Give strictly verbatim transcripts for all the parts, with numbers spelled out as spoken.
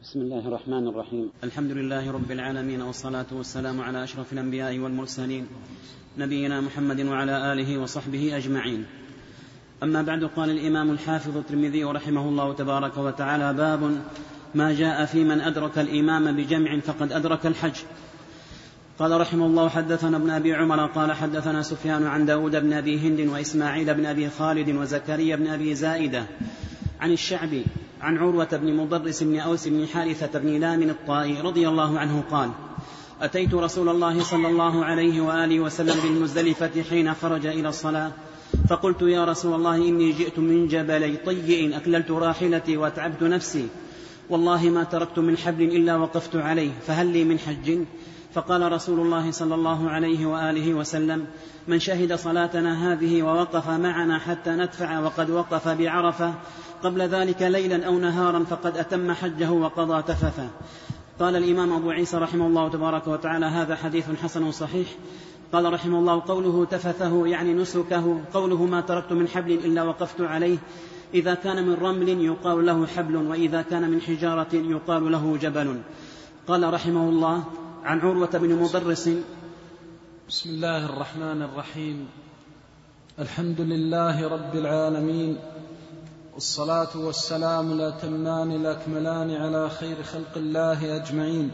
بسم الله الرحمن الرحيم. الحمد لله رب العالمين، والصلاة والسلام على أشرف الأنبياء والمرسلين نبينا محمد وعلى آله وصحبه أجمعين. أما بعد، قال الإمام الحافظ الترمذي رحمه الله تبارك وتعالى: باب ما جاء في من أدرك الإمام بجمع فقد أدرك الحج. قال رحمه الله: حدثنا ابن أبي عمر قال حدثنا سفيان عن داود بن أبي هند وإسماعيل بن أبي خالد وزكريا بن أبي زائدة عن الشعبي عن عروة بن مضرس بن أوس بن حارثة بن لام الطائي رضي الله عنه قال: أتيت رسول الله صلى الله عليه وآله وسلم بالمزدلفة حين خرج إلى الصلاة، فقلت: يا رسول الله، إني جئت من جبلي طيء أكللت راحلتي وأتعبت نفسي، والله ما تركت من حبل إلا وقفت عليه، فهل لي من حج؟ فقال رسول الله صلى الله عليه وآله وسلم: من شهد صلاتنا هذه ووقف معنا حتى ندفع وقد وقف بعرفة قبل ذلك ليلا أو نهارا فقد أتم حجه وقضى تفثه. قال الإمام أبو عيسى رحمه الله تبارك وتعالى: هذا حديث حسن صحيح. قال رحمه الله: قوله تفثه يعني نسكه، قوله ما تركت من حبل إلا وقفت عليه، إذا كان من رمل يقال له حبل، وإذا كان من حجارة يقال له جبل. قال رحمه الله: عن عروة بن مضرس. بسم الله الرحمن الرحيم. الحمد لله رب العالمين، والصلاة والسلام الأتمان الأكملان على خير خلق الله أجمعين،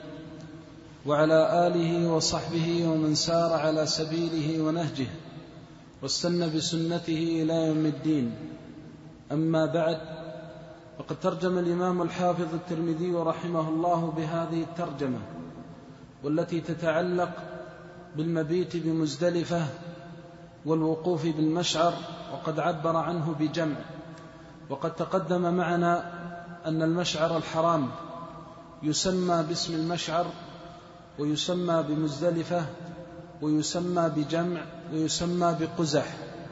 وعلى آله وصحبه ومن سار على سبيله ونهجه واستنى بسنته إلى يوم الدين. أما بعد، فقد ترجم الإمام الحافظ الترمذي رحمه الله بهذه الترجمة، والتي تتعلق بالمبيت بمزدلفة والوقوف بالمشعر، وقد عبر عنه بجمع. وقد تقدم معنا أن المشعر الحرام يسمى باسم المشعر، ويسمى بمزدلفة، ويسمى بجمع، ويسمى بقزح.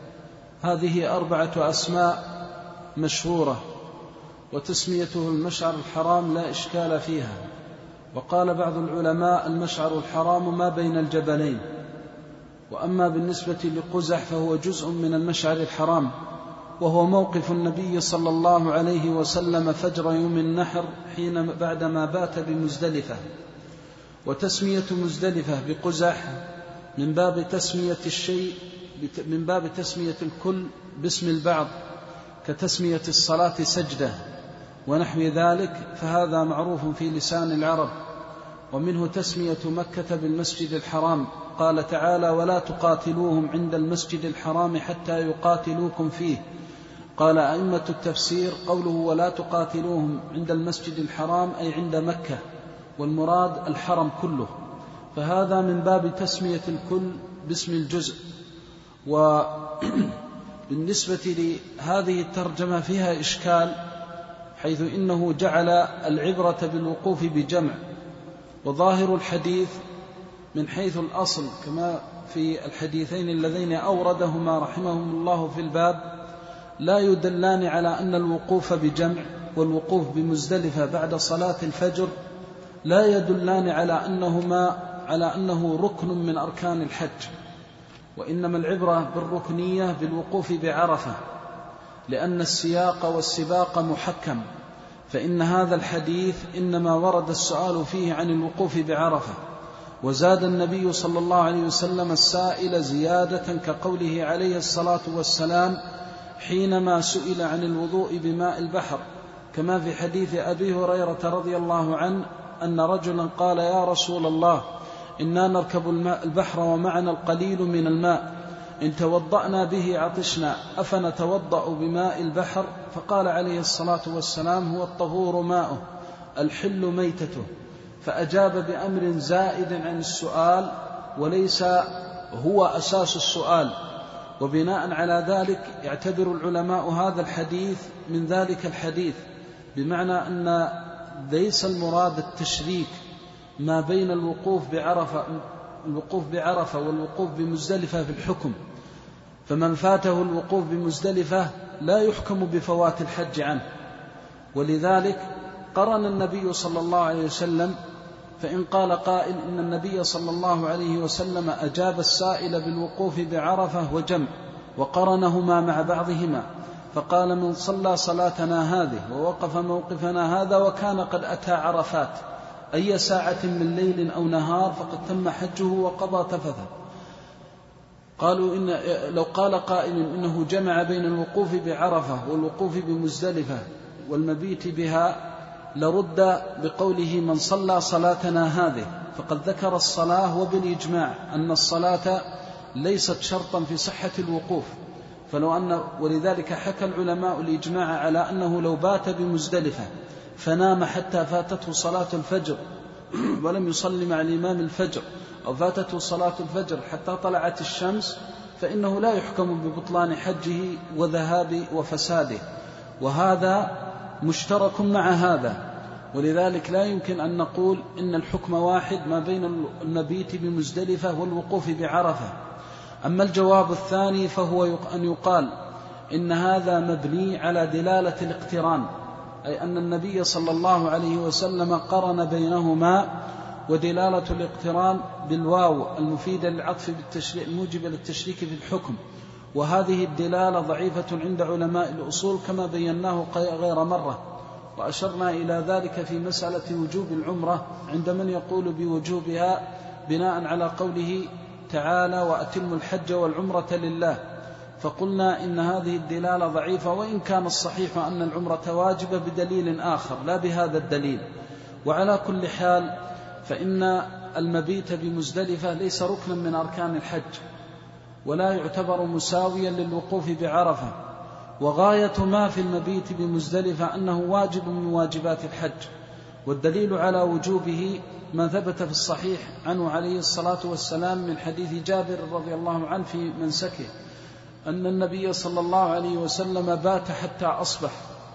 هذه أربعة أسماء مشهورة، وتسميته المشعر الحرام لا إشكال فيها. وقال بعض العلماء: المشعر الحرام ما بين الجبلين. وأما بالنسبة لقزح فهو جزء من المشعر الحرام، وهو موقف النبي صلى الله عليه وسلم فجر يوم النحر حين بعدما بات بمزدلفة. وتسمية مزدلفة بقزح من باب تسمية الشيء من باب تسمية الكل باسم البعض، كتسمية الصلاة سجدة ونحو ذلك، فهذا معروف في لسان العرب. ومنه تسمية مكة بالمسجد الحرام، قال تعالى: ولا تقاتلوهم عند المسجد الحرام حتى يقاتلوكم فيه. قال أئمة التفسير: قوله ولا تقاتلوهم عند المسجد الحرام أي عند مكة، والمراد الحرم كله، فهذا من باب تسمية الكل باسم الجزء. وبالنسبة لهذه الترجمة فيها إشكال، حيث إنه جعل العبرة بالوقوف بجمع، وظاهر الحديث من حيث الأصل كما في الحديثين اللذين أوردهما رحمهم الله في الباب لا يدلان على أن الوقوف بجمع والوقوف بمزدلفة بعد صلاة الفجر لا يدلان على أنهما على أنه ركن من أركان الحج، وإنما العبرة بالركنية بالوقوف بعرفة، لأن السياق والسباق محكم. فإن هذا الحديث إنما ورد السؤال فيه عن الوقوف بعرفة، وزاد النبي صلى الله عليه وسلم السائل زيادة كقوله عليه الصلاة والسلام حينما سئل عن الوضوء بماء البحر، كما في حديث أبي هريرة رضي الله عنه أن رجلا قال: يا رسول الله، إنا نركب الماء البحر ومعنا القليل من الماء، إن توضأنا به عطشنا، أفنتوضأ بماء البحر؟ فقال عليه الصلاة والسلام: هو الطهور ماؤه الحل ميتته. فأجاب بأمر زائد عن السؤال وليس هو أساس السؤال. وبناء على ذلك يعتبر العلماء هذا الحديث من ذلك الحديث، بمعنى أن ليس المراد التشريك ما بين الوقوف بعرفة الوقوف بعرفة والوقوف بمزدلفة في الحكم، فمن فاته الوقوف بمزدلفة لا يحكم بفوات الحج عنه. ولذلك قرن النبي صلى الله عليه وسلم، فإن قال قائل إن النبي صلى الله عليه وسلم أجاب السائل بالوقوف بعرفة وجمع وقرنهما مع بعضهما، فقال من صلى صلاتنا هذه ووقف موقفنا هذا وكان قد أتى عرفات أي ساعة من ليل أو نهار فقد تم حجه وقضى تفثه. قالوا إن لو قال قائل إنه جمع بين الوقوف بعرفة والوقوف بمزدلفة والمبيت بها لرد بقوله من صلى صلاتنا هذه، فقد ذكر الصلاة وبالإجماع أن الصلاة ليست شرطا في صحة الوقوف، فلو أن ولذلك حكى العلماء الإجماع على أنه لو بات بمزدلفة فنام حتى فاتته صلاة الفجر ولم يصلي مع الإمام الفجر أو فاتته صلاة الفجر حتى طلعت الشمس فإنه لا يحكم ببطلان حجه وذهاب وفساده، وهذا مشترك مع هذا. ولذلك لا يمكن أن نقول إن الحكم واحد ما بين المبيت بمزدلفة والوقوف بعرفة. أما الجواب الثاني فهو أن يقال إن هذا مبني على دلالة الاقتران، أي أن النبي صلى الله عليه وسلم قرن بينهما، ودلالة الاقتران بالواو المفيدة للعطف بالتشريك الموجبة للتشريك في الحكم، وهذه الدلالة ضعيفة عند علماء الأصول كما بيناه غير مرة، وأشرنا إلى ذلك في مسألة وجوب العمرة عند من يقول بوجوبها بناء على قوله تعالى وأتم الحج والعمرة لله، فقلنا إن هذه الدلالة ضعيفة، وإن كان الصحيح أن العمرة واجبة بدليل آخر لا بهذا الدليل. وعلى كل حال فإن المبيت بمزدلفة ليس ركنا من أركان الحج ولا يعتبر مساويا للوقوف بعرفة، وغاية ما في المبيت بمزدلفة أنه واجب من واجبات الحج، والدليل على وجوبه ما ثبت في الصحيح عنه عليه الصلاة والسلام من حديث جابر رضي الله عنه في منسكه أن النبي صلى الله عليه وسلم بات حتى أصبح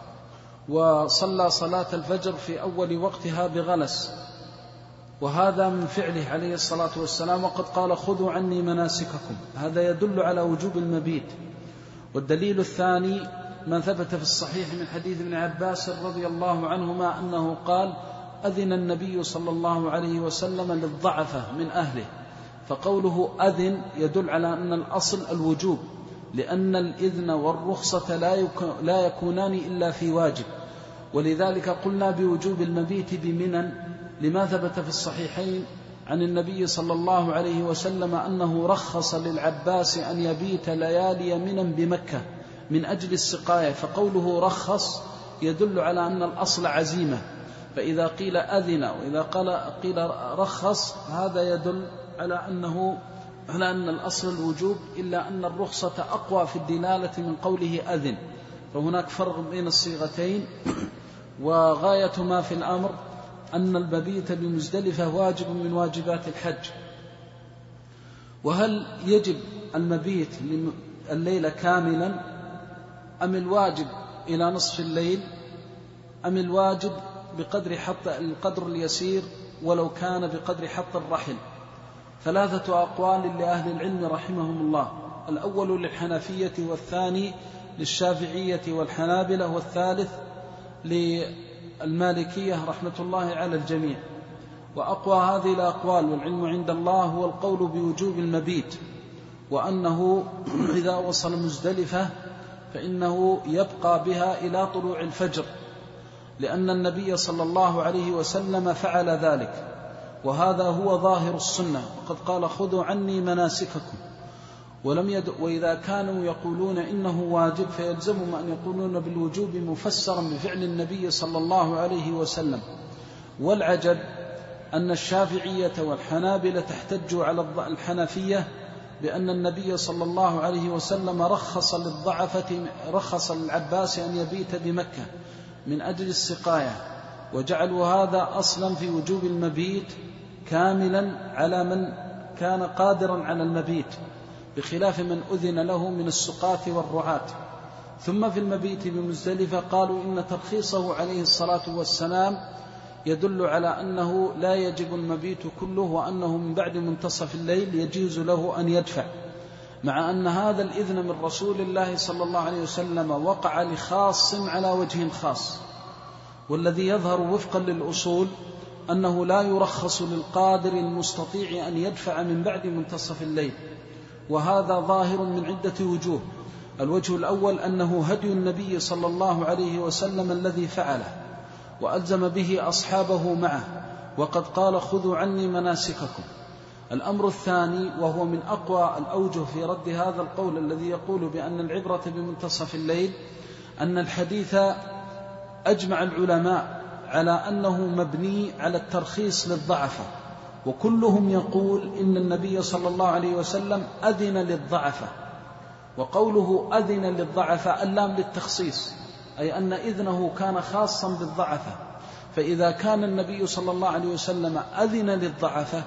وصلى صلاة الفجر في أول وقتها بغلس، وهذا من فعله عليه الصلاة والسلام، وقد قال خذوا عني مناسككم، هذا يدل على وجوب المبيت. والدليل الثاني ما ثبت في الصحيح من حديث ابن عباس رضي الله عنهما أنه قال أذن النبي صلى الله عليه وسلم للضعفة من أهله، فقوله أذن يدل على أن الأصل الوجوب، لأن الإذن والرخصة لا يكونان إلا في واجب، ولذلك قلنا بوجوب المبيت بمنى لما ثبت في الصحيحين عن النبي صلى الله عليه وسلم أنه رخص للعباس أن يبيت ليالي منى بمكة من أجل السقاية، فقوله رخص يدل على أن الأصل عزيمة، فإذا قيل أذن وإذا قيل رخص هذا يدل على أنه على أن الأصل الوجوب، إلا أن الرخصة أقوى في الدلالة من قوله أذن، فهناك فرق بين الصيغتين. وغاية ما في الأمر أن المبيت بمزدلفة واجب من واجبات الحج. وهل يجب المبيت الليل كاملا أم الواجب إلى نصف الليل أم الواجب بقدر حط القدر اليسير ولو كان بقدر حط الرحل؟ ثلاثة أقوال لأهل العلم رحمهم الله، الأول للحنفية والثاني للشافعية والحنابلة والثالث للمالكية رحمة الله على الجميع. وأقوى هذه الأقوال والعلم عند الله هو القول بوجوب المبيت، وأنه إذا وصل مزدلفة فإنه يبقى بها إلى طلوع الفجر، لأن النبي صلى الله عليه وسلم فعل ذلك، وهذا هو ظاهر السنة، وقد قال خذوا عني مناسككم. ولم يد... وإذا كانوا يقولون إنه واجب فيلزمهم أن يقولون بالوجوب مفسرا بفعل النبي صلى الله عليه وسلم. والعجب أن الشافعية والحنابلة تحتجوا على الحنفية بأن النبي صلى الله عليه وسلم رخص للضعفة رخص للعباس أن يبيت بمكة من أجل السقاية، وجعلوا هذا أصلا في وجوب المبيت كاملا على من كان قادرا على المبيت، بخلاف من أذن له من السقاة والرعاة. ثم في المبيت بمزدلفة قالوا إن ترخيصه عليه الصلاة والسلام يدل على أنه لا يجب المبيت كله، وأنه من بعد منتصف الليل يجوز له أن يدفع، مع أن هذا الإذن من رسول الله صلى الله عليه وسلم وقع لخاص على وجه خاص. والذي يظهر وفقا للأصول أنه لا يرخص للقادر المستطيع أن يدفع من بعد منتصف الليل، وهذا ظاهر من عدة وجوه. الوجه الأول أنه هدي النبي صلى الله عليه وسلم الذي فعله وألزم به أصحابه معه، وقد قال خذوا عني مناسككم. الأمر الثاني وهو من أقوى الأوجه في رد هذا القول الذي يقول بأن العبرة بمنتصف الليل، أن الحديث أجمع العلماء على أنه مبني على الترخيص للضعفة، وكلهم يقول إن النبي صلى الله عليه وسلم أذن للضعفة، وقوله أذن للضعفة اللام للتخصيص، أي أن إذنه كان خاصا بالضعفة. فإذا كان النبي صلى الله عليه وسلم أذن للضعفة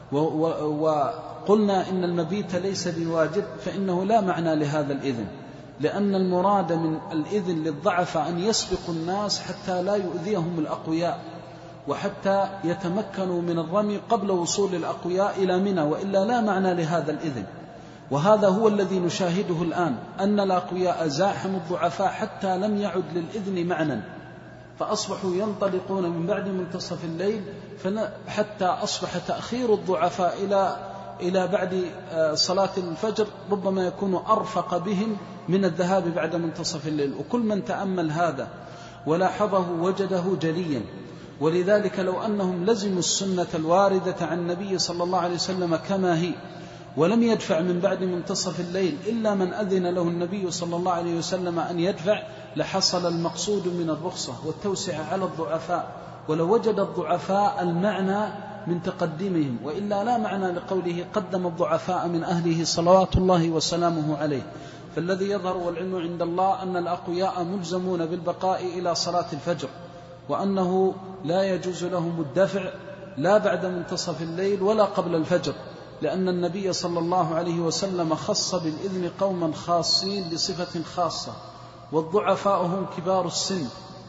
وقلنا إن المبيت ليس بواجب، فإنه لا معنى لهذا الإذن، لأن المراد من الإذن للضعفة أن يسبقوا الناس حتى لا يؤذيهم الأقوياء، وحتى يتمكنوا من الرمي قبل وصول الأقوياء إلى منى، وإلا لا معنى لهذا الإذن. وهذا هو الذي نشاهده الآن، أن الأقوياء زاحموا الضعفاء حتى لم يعد للإذن معنى، فأصبحوا ينطلقون من بعد منتصف الليل، حتى أصبح تأخير الضعفاء إلى إلى بعد صلاة الفجر ربما يكون أرفق بهم من الذهاب بعد منتصف الليل. وكل من تأمل هذا ولاحظه وجده جليا. ولذلك لو أنهم لزموا السنة الواردة عن النبي صلى الله عليه وسلم كما هي، ولم يدفع من بعد منتصف الليل إلا من أذن له النبي صلى الله عليه وسلم أن يدفع، لحصل المقصود من الرخصة والتوسعة على الضعفاء، ولو وجد الضعفاء المعنى من تقدمهم، وإلا لا معنى لقوله قدم الضعفاء من أهله صلوات الله وسلامه عليه. فالذي يظهر والعلم عند الله أن الأقوياء ملزمون بالبقاء إلى صلاة الفجر، وأنه لا يجوز لهم الدفع لا بعد منتصف الليل ولا قبل الفجر، لأن النبي صلى الله عليه وسلم خص بالإذن قوما خاصين بصفة خاصة، والضعفاء هم كبار السن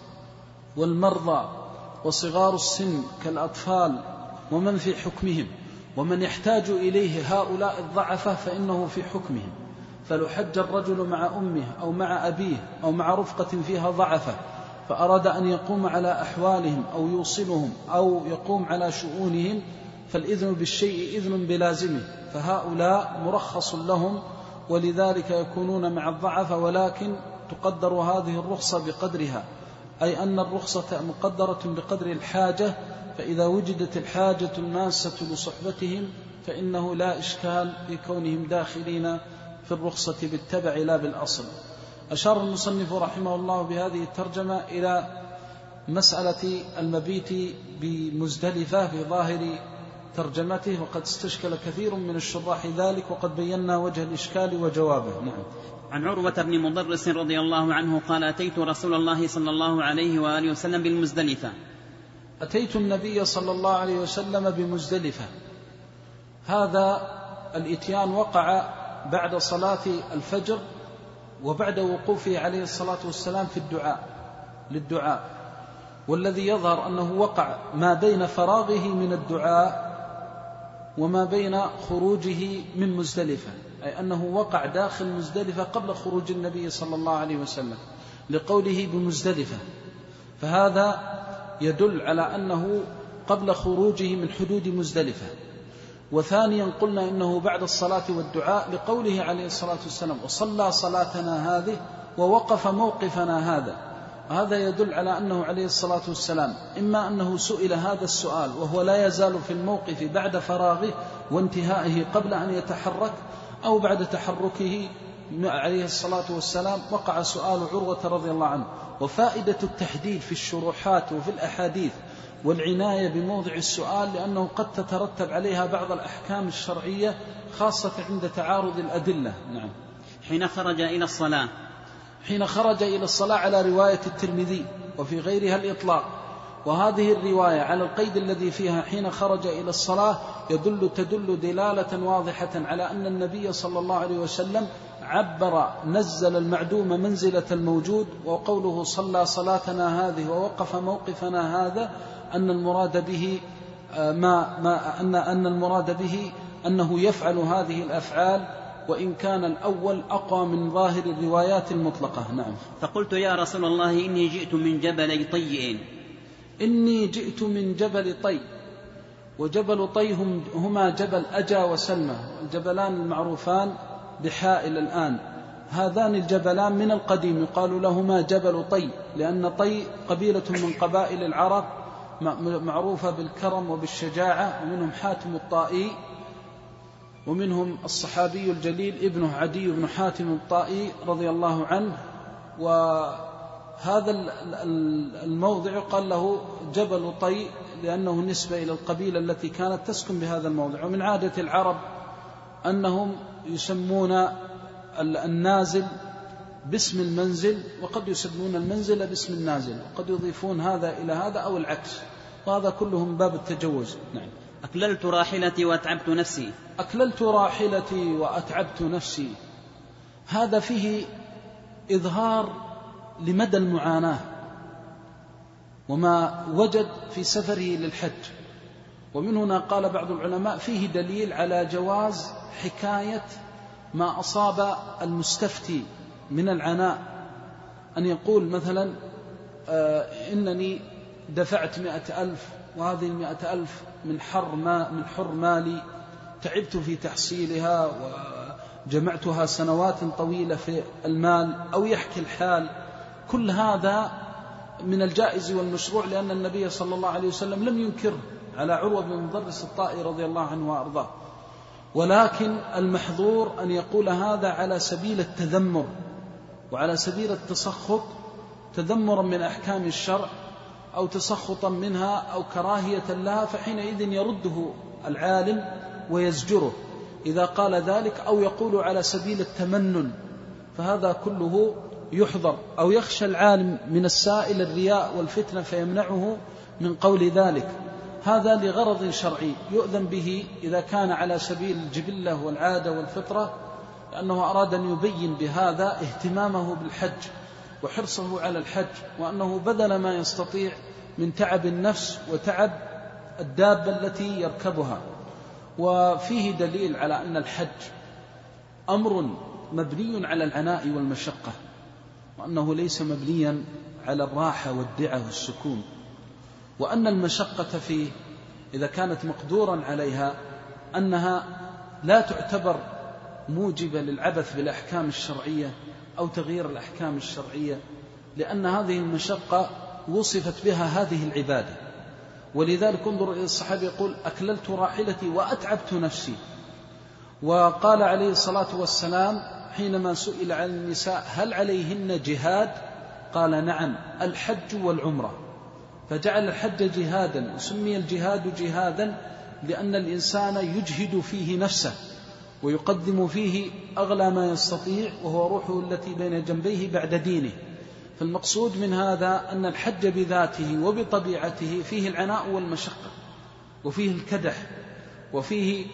والمرضى وصغار السن كالأطفال ومن في حكمهم، ومن يحتاج إليه هؤلاء الضعفة فإنه في حكمهم. فلو حج الرجل مع أمه أو مع أبيه أو مع رفقة فيها ضعفة فأراد أن يقوم على أحوالهم أو يوصلهم أو يقوم على شؤونهم، فالإذن بالشيء إذن بلازمه، فهؤلاء مرخص لهم، ولذلك يكونون مع الضعفة، ولكن تقدر هذه الرخصة بقدرها، أي أن الرخصة مقدرة بقدر الحاجة، فإذا وجدت الحاجة الماسة لصحبتهم فإنه لا إشكال في كونهم داخلين في الرخصة بالتبع لا بالأصل. أشار المصنف رحمه الله بهذه الترجمة إلى مسألة المبيت بمزدلفة في ظاهر ترجمته، وقد استشكل كثير من الشراح ذلك، وقد بينا وجه الإشكال وجوابه. نعم. عن عروة بن مضرس رضي الله عنه قال: أتيت رسول الله صلى الله عليه وآله وسلم بالمزدلفة. أتيت النبي صلى الله عليه وسلم بمزدلفة. هذا الإتيان وقع بعد صلاة الفجر وبعد وقوفه عليه الصلاة والسلام في الدعاء للدعاء، والذي يظهر أنه وقع ما بين فراغه من الدعاء وما بين خروجه من مزدلفة، أي أنه وقع داخل مزدلفة قبل خروج النبي صلى الله عليه وسلم لقوله بمزدلفة، فهذا يدل على أنه قبل خروجه من حدود مزدلفة. وثانيا قلنا إنه بعد الصلاة والدعاء لقوله عليه الصلاة والسلام: وصلى صلاتنا هذه ووقف موقفنا هذا. هذا يدل على أنه عليه الصلاة والسلام إما أنه سئل هذا السؤال وهو لا يزال في الموقف بعد فراغه وانتهائه قبل أن يتحرك، أو بعد تحركه عليه الصلاة والسلام وقع سؤال عروة رضي الله عنه. وفائدة التحديد في الشروحات وفي الأحاديث والعناية بموضع السؤال، لأنه قد تترتب عليها بعض الأحكام الشرعية خاصة عند تعارض الأدلة. نعم. حين خرج إلى الصلاة حين خرج إلى الصلاة على رواية الترمذي وفي غيرها الإطلاق، وهذه الرواية على القيد الذي فيها حين خرج إلى الصلاة يدل تدل دلالة واضحة على أن النبي صلى الله عليه وسلم عبر نزل المعدوم منزلة الموجود، وقوله صلى صلاتنا هذه ووقف موقفنا هذا أن المراد به ما ما أن أن المراد به أنه يفعل هذه الأفعال، وإن كان الأول أقوى من ظاهر الروايات المطلقة. نعم. فقلت: يا رسول الله إني جئت من جبل طي. إني جئت من جبل طي، وجبل طي هما جبل أجا وسلمى، الجبلان المعروفان بحائل الآن، هذان الجبلان من القديم يقال لهما جبل طي، لأن طي قبيلة من قبائل العرب معروفة بالكرم وبالشجاعة، ومنهم حاتم الطائي، ومنهم الصحابي الجليل ابنه عدي بن حاتم الطائي رضي الله عنه. وهذا الموضع يقال له جبل طي لأنه نسبة إلى القبيلة التي كانت تسكن بهذا الموضع. ومن عادة العرب أنهم يسمون النازل باسم المنزل، وقد يسمون المنزل باسم النازل، وقد يضيفون هذا إلى هذا أو العكس، وهذا كله من باب التجوز. نعم. أكللت راحلتي وأتعبت نفسي. أكللت راحلتي وأتعبت نفسي، هذا فيه إظهار لمدى المعاناة وما وجد في سفره للحج. ومن هنا قال بعض العلماء فيه دليل على جواز حكاية ما أصاب المستفتي من العناء، أن يقول مثلا آه إنني دفعت مئة ألف، وهذه المئة ألف من حر, ما من حر مالي، تعبت في تحصيلها وجمعتها سنوات طويلة في المال، أو يحكي الحال. كل هذا من الجائز والمشروع، لأن النبي صلى الله عليه وسلم لم ينكر على عروة بن مضرس الطائي رضي الله عنه وأرضاه، ولكن المحظور أن يقول هذا على سبيل التذمر وعلى سبيل التسخط، تذمرا من أحكام الشرع أو تسخطا منها أو كراهية لها، فحينئذ يرده العالم ويزجره إذا قال ذلك، أو يقول على سبيل التمنن، فهذا كله يحضر. أو يخشى العالم من السائل الرياء والفتنة فيمنعه من قول ذلك، هذا لغرض شرعي يؤذن به إذا كان على سبيل الجبلة والعادة والفطرة، لأنه أراد أن يبين بهذا اهتمامه بالحج وحرصه على الحج، وأنه بذل ما يستطيع من تعب النفس وتعب الدابة التي يركبها. وفيه دليل على أن الحج أمر مبني على العناء والمشقة، وأنه ليس مبنيا على الراحة والدعة والسكون، وأن المشقة فيه إذا كانت مقدورا عليها أنها لا تعتبر موجبة للعبث بالأحكام الشرعية أو تغيير الأحكام الشرعية، لأن هذه المشقة وصفت بها هذه العبادة. ولذلك انظر إلى الصحابي يقول أكللت راحلتي وأتعبت نفسي. وقال عليه الصلاة والسلام حينما سئل عن النساء هل عليهن جهاد، قال نعم، الحج والعمرة، فجعل الحج جهادا، وسمي الجهاد جهادا لأن الإنسان يجهد فيه نفسه ويقدم فيه أغلى ما يستطيع، وهو روحه التي بين جنبيه بعد دينه. فالمقصود من هذا أن الحج بذاته وبطبيعته فيه العناء والمشقة، وفيه الكدح، وفيه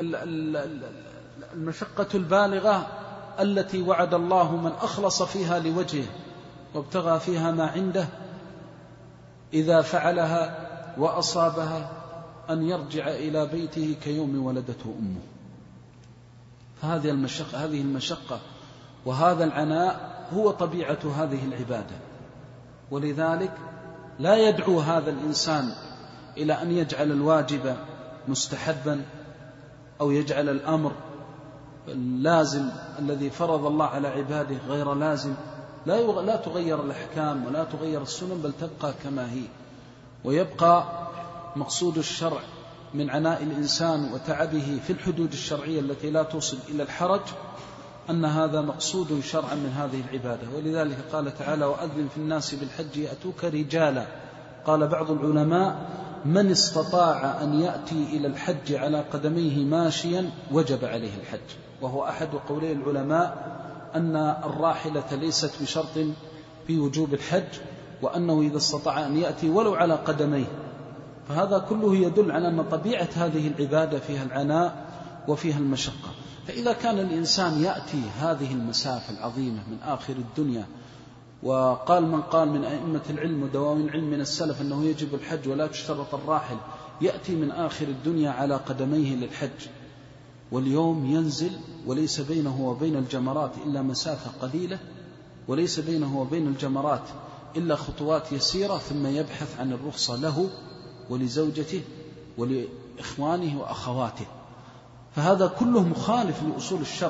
المشقة البالغة التي وعد الله من أخلص فيها لوجهه وابتغى فيها ما عنده إذا فعلها وأصابها أن يرجع إلى بيته كيوم ولدته أمه. فهذه المشقة هذه المشقة وهذا العناء هو طبيعة هذه العبادة. ولذلك لا يدعو هذا الإنسان إلى أن يجعل الواجب مستحبا أو يجعل الأمر اللازم الذي فرض الله على عباده غير لازم. لا لا تغير الأحكام ولا تغير السنن، بل تبقى كما هي، ويبقى مقصود الشرع من عناء الإنسان وتعبه في الحدود الشرعية التي لا توصل إلى الحرج، أن هذا مقصود شرعا من هذه العبادة. ولذلك قال تعالى وأذن في الناس بالحج يأتوك رجالا. قال بعض العلماء من استطاع أن يأتي إلى الحج على قدميه ماشيا وجب عليه الحج، وهو أحد قولي العلماء أن الراحلة ليست بشرط في وجوب الحج، وأنه إذا استطاع أن يأتي ولو على قدميه. فهذا كله يدل على أن طبيعة هذه العبادة فيها العناء وفيها المشقة. فإذا كان الإنسان يأتي هذه المسافة العظيمة من آخر الدنيا، وقال من قال من أئمة العلم ودواوين العلم من السلف أنه يجب الحج ولا تشترط الراحل، يأتي من آخر الدنيا على قدميه للحج، واليوم ينزل وليس بينه وبين الجمرات إلا مسافة قليلة، وليس بينه وبين الجمرات إلا خطوات يسيرة، ثم يبحث عن الرخصة له ولزوجته ولإخوانه وأخواته. فهذا كله مخالف لأصول الشرع،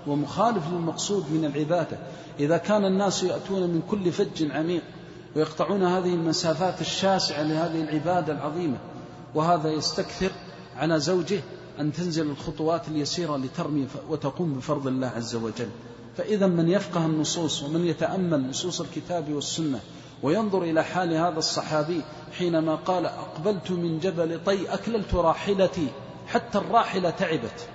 ومخالف للمقصود من العبادة. إذا كان الناس يأتون من كل فج عميق ويقطعون هذه المسافات الشاسعة لهذه العبادة العظيمة، وهذا يستكثر على زوجه أن تنزل الخطوات اليسيرة لترمي وتقوم بفرض الله عز وجل. فإذا من يفقه النصوص ومن يتأمل نصوص الكتاب والسنة وينظر إلى حال هذا الصحابي حينما قال أقبلت من جبل طي أكللت راحلتي حتى الراحلة تعبت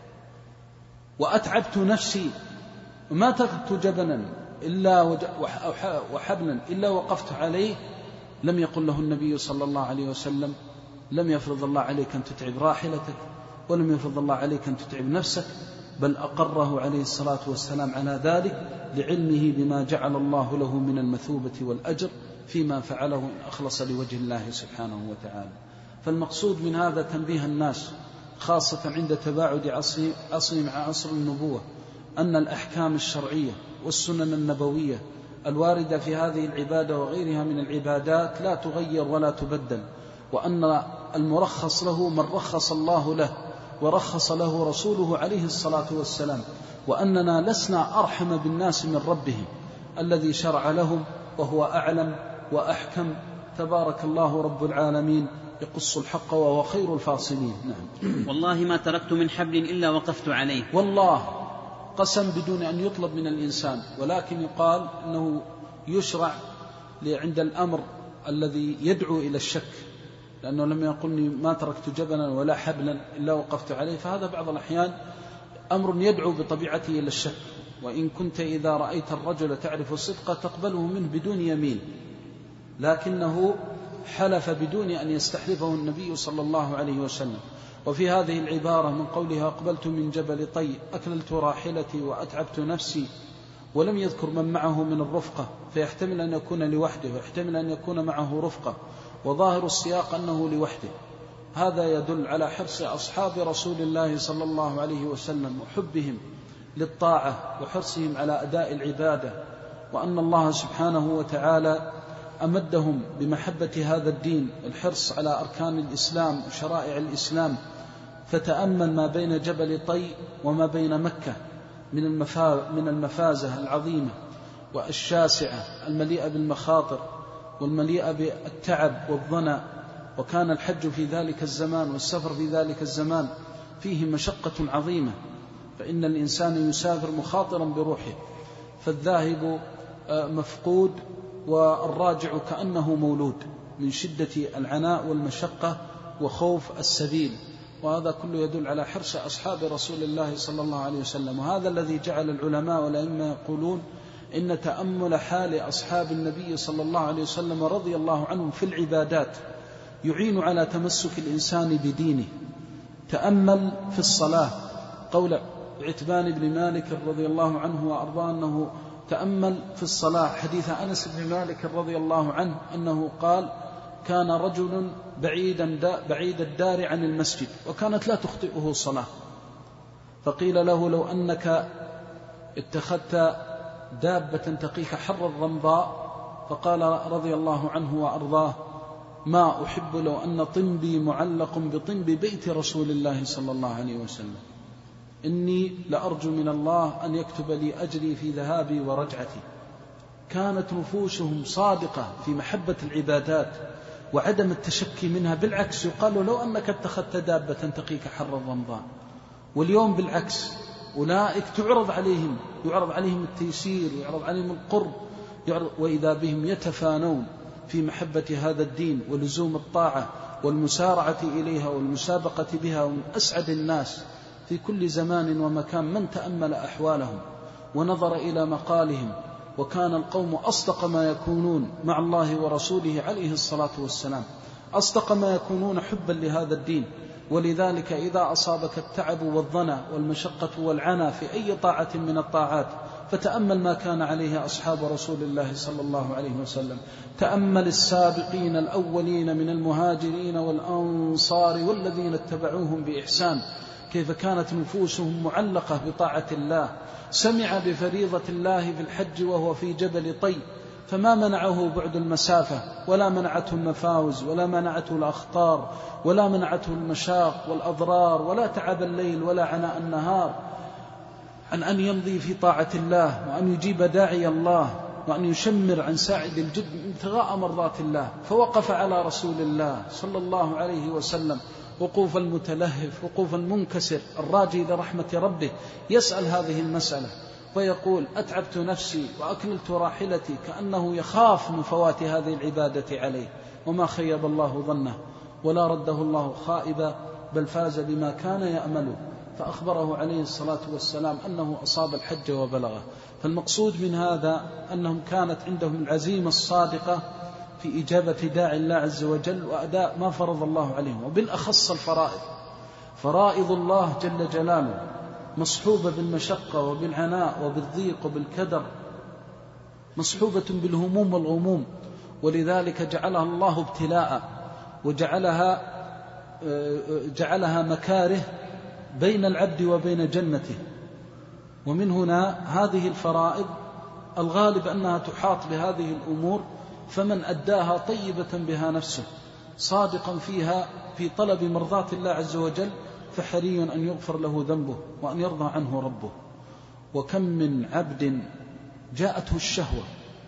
وأتعبت نفسي وما تركت جبلا إلا وحبلا إلا وقفت عليه، لم يقل له النبي صلى الله عليه وسلم لم يفرض الله عليك أن تتعب راحلتك ولم يفرض الله عليك أن تتعب نفسك، بل أقره عليه الصلاة والسلام على ذلك لعلمه بما جعل الله له من المثوبة والأجر فيما فعله إن أخلص لوجه الله سبحانه وتعالى. فالمقصود من هذا تنبيه الناس خاصة عند تباعد عصر مع عصر النبوة أن الأحكام الشرعية والسنن النبوية الواردة في هذه العبادة وغيرها من العبادات لا تغير ولا تبدل، وأن المرخص له من رخص الله له ورخص له رسوله عليه الصلاة والسلام، وأننا لسنا أرحم بالناس من ربهم الذي شرع لهم وهو أعلم وأحكم. تبارك الله رب العالمين يقص الحق وهو خير الفاصلين. نعم. والله ما تركت من حبل إلا وقفت عليه. والله قسم بدون أن يطلب من الإنسان، ولكن يقال أنه يشرع عند الأمر الذي يدعو إلى الشك، لأنه لم يقلني ما تركت جبلا ولا حبلا إلا وقفت عليه، فهذا بعض الأحيان أمر يدعو بطبيعته إلى الشك. وإن كنت إذا رأيت الرجل تعرف الصدق تقبله منه بدون يمين، لكنه حلف بدون أن يستحلفه النبي صلى الله عليه وسلم. وفي هذه العبارة من قولها أقبلت من جبل طي أكللت راحلتي وأتعبت نفسي، ولم يذكر من معه من الرفقة، فيحتمل أن يكون لوحده ويحتمل أن يكون معه رفقة، وظاهر السياق أنه لوحده. هذا يدل على حرص أصحاب رسول الله صلى الله عليه وسلم وحبهم للطاعة وحرصهم على أداء العبادة، وأن الله سبحانه وتعالى أمدهم بمحبة هذا الدين والحرص على أركان الإسلام وشرائع الإسلام. فتأمل ما بين جبل طي وما بين مكة من المفازة العظيمة والشاسعة المليئة بالمخاطر والمليئة بالتعب والظنى. وكان الحج في ذلك الزمان والسفر في ذلك الزمان فيه مشقة عظيمة، فإن الإنسان يسافر مخاطرا بروحه، فالذاهب مفقود والراجع كأنه مولود من شدة العناء والمشقة وخوف السبيل. وهذا كله يدل على حرص أصحاب رسول الله صلى الله عليه وسلم. وهذا الذي جعل العلماء والأئمة يقولون إن تأمل حال أصحاب النبي صلى الله عليه وسلم رضي الله عنهم في العبادات يعين على تمسك الإنسان بدينه. تأمل في الصلاة قول عتبان بن مالك رضي الله عنه وأرضاه أنه تأمل في الصلاة حديث أنس بن مالك رضي الله عنه أنه قال كان رجل بعيدا بعيد الدار عن المسجد وكانت لا تخطئه صلاة، فقيل له لو أنك اتخذت دابة تقيك حر الرمضاء، فقال رضي الله عنه وأرضاه ما أحب لو أن طنبي معلق بطنب بيت رسول الله صلى الله عليه وسلم، إني لأرجو من الله أن يكتب لي أجري في ذهابي ورجعتي. كانت نفوسهم صادقة في محبة العبادات وعدم التشكي منها، بالعكس يقال لو أنك اتخذت دابة تقيك حر الرمضان. واليوم بالعكس أولئك تعرض عليهم يعرض عليهم التيسير ويعرض عليهم القرب، وإذا بهم يتفانون في محبة هذا الدين ولزوم الطاعة والمسارعة إليها والمسابقة بها. ومن أسعد الناس في كل زمان ومكان من تأمل أحوالهم ونظر إلى مقالهم، وكان القوم أصدق ما يكونون مع الله ورسوله عليه الصلاة والسلام، أصدق ما يكونون حبا لهذا الدين. ولذلك إذا أصابك التعب والظنى والمشقة والعنى في أي طاعة من الطاعات فتأمل ما كان عليه أصحاب رسول الله صلى الله عليه وسلم. تأمل السابقين الأولين من المهاجرين والأنصار والذين اتبعوهم بإحسان كيف كانت نفوسهم معلقة بطاعة الله. سمع بفريضة الله في الحج وهو في جبل طي، فما منعه بعد المسافة ولا منعته المفاوز ولا منعته الأخطار ولا منعته المشاق والأضرار ولا تعب الليل ولا عناء النهار. عن أن يمضي في طاعة الله، وأن يجيب داعي الله، وأن يشمر عن ساعد الجد ابتغاء مرضات الله، فوقف على رسول الله صلى الله عليه وسلم وقوف المتلهف، وقوف المنكسر الراجي لرحمة ربه، يسأل هذه المسألة ويقول: أتعبت نفسي وأكللت راحلتي، كأنه يخاف من فوات هذه العبادة عليه، وما خيب الله ظنه ولا رده الله خائبا، بل فاز بما كان يأمله. فأخبره عليه الصلاة والسلام أنه أصاب الحج وبلغه. فالمقصود من هذا أنهم كانت عندهم العزيمة الصادقة في إجابة داعي الله عز وجل وأداء ما فرض الله عليهم، وبالأخص الفرائض. فرائض الله جل جلاله مصحوبة بالمشقة وبالعناء وبالضيق وبالكدر، مصحوبة بالهموم والغموم، ولذلك جعلها الله ابتلاء، وجعلها جعلها مكاره بين العبد وبين جنته. ومن هنا هذه الفرائض الغالب أنها تحاط بهذه الأمور، فمن أداها طيبة بها نفسه صادقا فيها في طلب مرضات الله عز وجل، فحري أن يغفر له ذنبه وأن يرضى عنه ربه. وكم من عبد جاءته الشهوة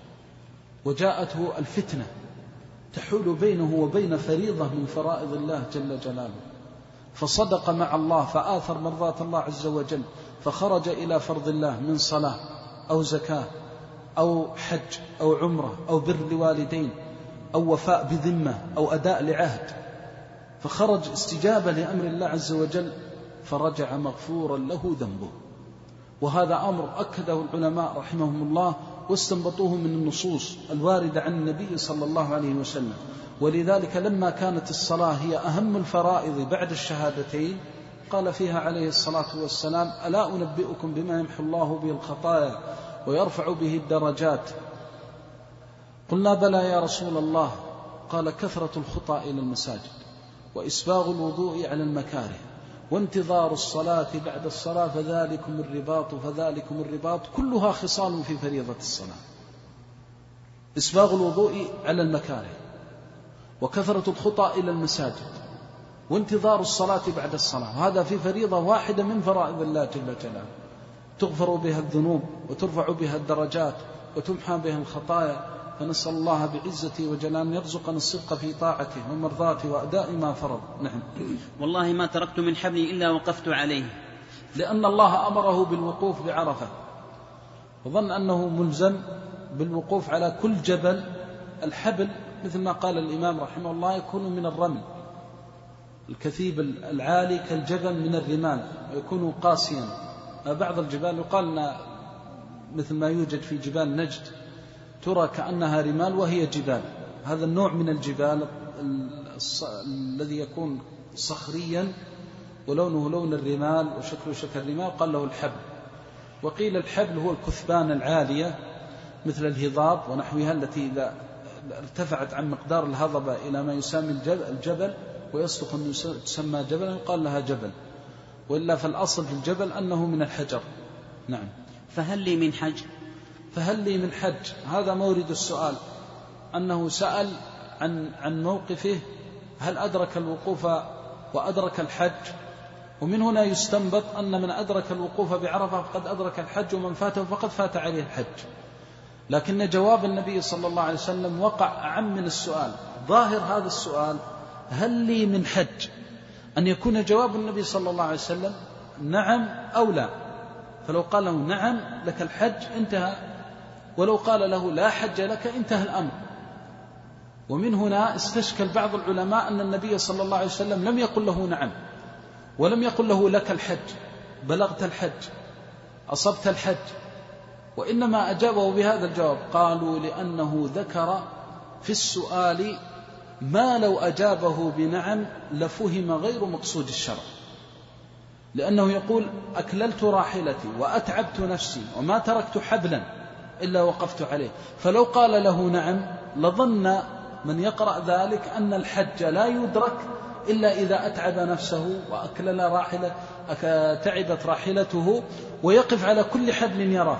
وجاءته الفتنة تحول بينه وبين فريضة من فرائض الله جل جلاله، فصدق مع الله فآثر مرضات الله عز وجل، فخرج إلى فرض الله من صلاة أو زكاة أو حج أو عمرة أو بر لوالدين أو وفاء بذمة أو أداء لعهد، فخرج استجابة لأمر الله عز وجل، فرجع مغفورا له ذنبه. وهذا أمر أكده العلماء رحمهم الله واستنبطوه من النصوص الواردة عن النبي صلى الله عليه وسلم. ولذلك لما كانت الصلاة هي أهم الفرائض بعد الشهادتين قال فيها عليه الصلاة والسلام: ألا أنبئكم بما يمحو الله به الخطايا ويرفع به الدرجات؟ قلنا: بلى يا رسول الله. قال: كثرة الخطى إلى المساجد، وإسباغ الوضوء على المكاره، وانتظار الصلاة بعد الصلاة، فذلكم الرباط فذلكم الرباط، كلها خصال في فريضة الصلاة. إسباغ الوضوء على المكاره، وكثرة الخطى إلى المساجد، وانتظار الصلاة بعد الصلاة، هذا في فريضة واحدة من فرائض الله جل جلاله، تغفر بها الذنوب وترفع بها الدرجات وتمحى بها الخطايا. فنسأل الله بعزته وجلاله أن يرزقنا الصدق في طاعته ومرضاته وأداء ما فرض. نعم. والله ما تركت من حبلي إلا وقفت عليه، لأن الله أمره بالوقوف بعرفة، وظن أنه ملزم بالوقوف على كل جبل. الحبل مثل ما قال الإمام رحمه الله يكون من الرمل، الكثيب العالي كالجبل من الرمال، ويكون قاسيا. بعض الجبال يقال مثل ما يوجد في جبال نجد ترى كأنها رمال وهي جبال، هذا النوع من الجبال الذي يكون صخريا ولونه لون الرمال وشكله شكل الرمال قال له الحبل. وقيل الحبل هو الكثبان العالية مثل الهضاب ونحوها، التي إذا ارتفعت عن مقدار الهضبة إلى ما يسمى الجبل ويصلح أن تسمى جبلا يقال لها جبل، وإلا فالأصل في الجبل أنه من الحجر. نعم. فهل لي من حج؟ فهل لي من حج، هذا مورد السؤال، أنه سأل عن عن موقفه هل أدرك الوقوف وأدرك الحج. ومن هنا يستنبط أن من أدرك الوقوف بعرفة فقد أدرك الحج، ومن فاته فقد فات عليه الحج. لكن جواب النبي صلى الله عليه وسلم وقع أعم من السؤال. ظاهر هذا السؤال هل لي من حج أن يكون جواب النبي صلى الله عليه وسلم نعم أو لا، فلو قال له نعم لك الحج انتهى، ولو قال له لا حج لك انتهى الأمر. ومن هنا استشكل بعض العلماء أن النبي صلى الله عليه وسلم لم يقل له نعم، ولم يقل له لك الحج، بلغت الحج، أصبت الحج، وإنما أجابه بهذا الجواب. قالوا لأنه ذكر في السؤال ما لو أجابه بنعم لفهم غير مقصود الشرع، لأنه يقول أكللت راحلتي وأتعبت نفسي وما تركت حبلا إلا وقفت عليه، فلو قال له نعم لظن من يقرأ ذلك أن الحج لا يدرك إلا إذا أتعب نفسه وأكلل راحلة تعبت راحلته ويقف على كل حبل يراه.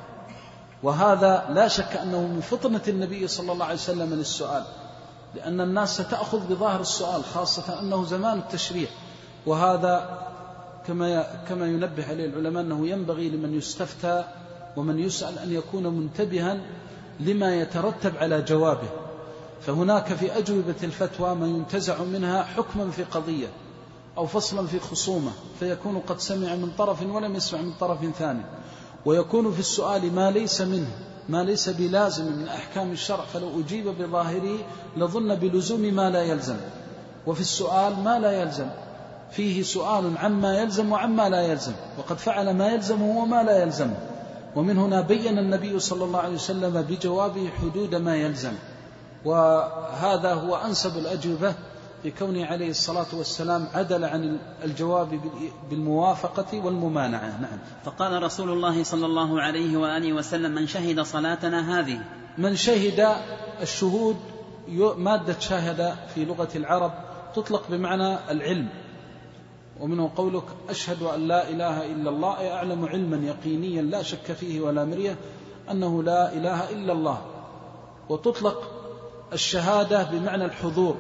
وهذا لا شك أنه من فطنة النبي صلى الله عليه وسلم من السؤال، لأن الناس ستأخذ بظاهر السؤال، خاصة أنه زمان التشريع، وهذا كما كما ينبه عليه العلماء أنه ينبغي لمن يستفتى ومن يسأل أن يكون منتبها لما يترتب على جوابه. فهناك في أجوبة الفتوى ما ينتزع منها حكما في قضية أو فصلا في خصومة، فيكون قد سمع من طرف ولم يسمع من طرف ثاني، ويكون في السؤال ما ليس منه، ما ليس بلازم من أحكام الشرع، فلو أجيب بظاهره لظن بلزوم ما لا يلزم. وفي السؤال ما لا يلزم، فيه سؤال عما يلزم وعما لا يلزم، وقد فعل ما يلزمه وما لا يلزمه. ومن هنا بين النبي صلى الله عليه وسلم بجوابه حدود ما يلزم، وهذا هو أنسب الأجوبة بكونه عليه الصلاة والسلام عدل عن الجواب بالموافقة والممانعة. نعم. فقال رسول الله صلى الله عليه وآله وسلم: من شهد صلاتنا هذه. من شهد، الشهود مادة شاهد في لغة العرب تطلق بمعنى العلم، ومنه قولك أشهد أن لا إله إلا الله، أي أعلم علما يقينيا لا شك فيه ولا مرية أنه لا إله إلا الله. وتطلق الشهادة بمعنى الحضور،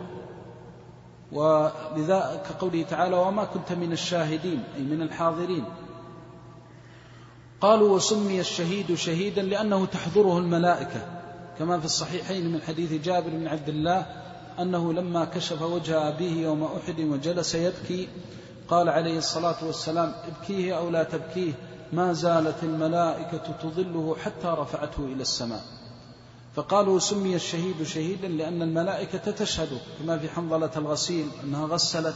ولذا كقوله تعالى: وما كنت من الشاهدين، أي من الحاضرين. قالوا: وسمي الشهيد شهيدا لأنه تحضره الملائكة، كما في الصحيحين من حديث جابر بن عبد الله أنه لما كشف وجه أبيه يوم أحد وجلس يبكي قال عليه الصلاة والسلام: ابكيه أو لا تبكيه، ما زالت الملائكة تظله حتى رفعته إلى السماء. فقالوا: سمي الشهيد شهيدا لأن الملائكة تشهد، كما في حنظلة الغسيل أنها غسلت.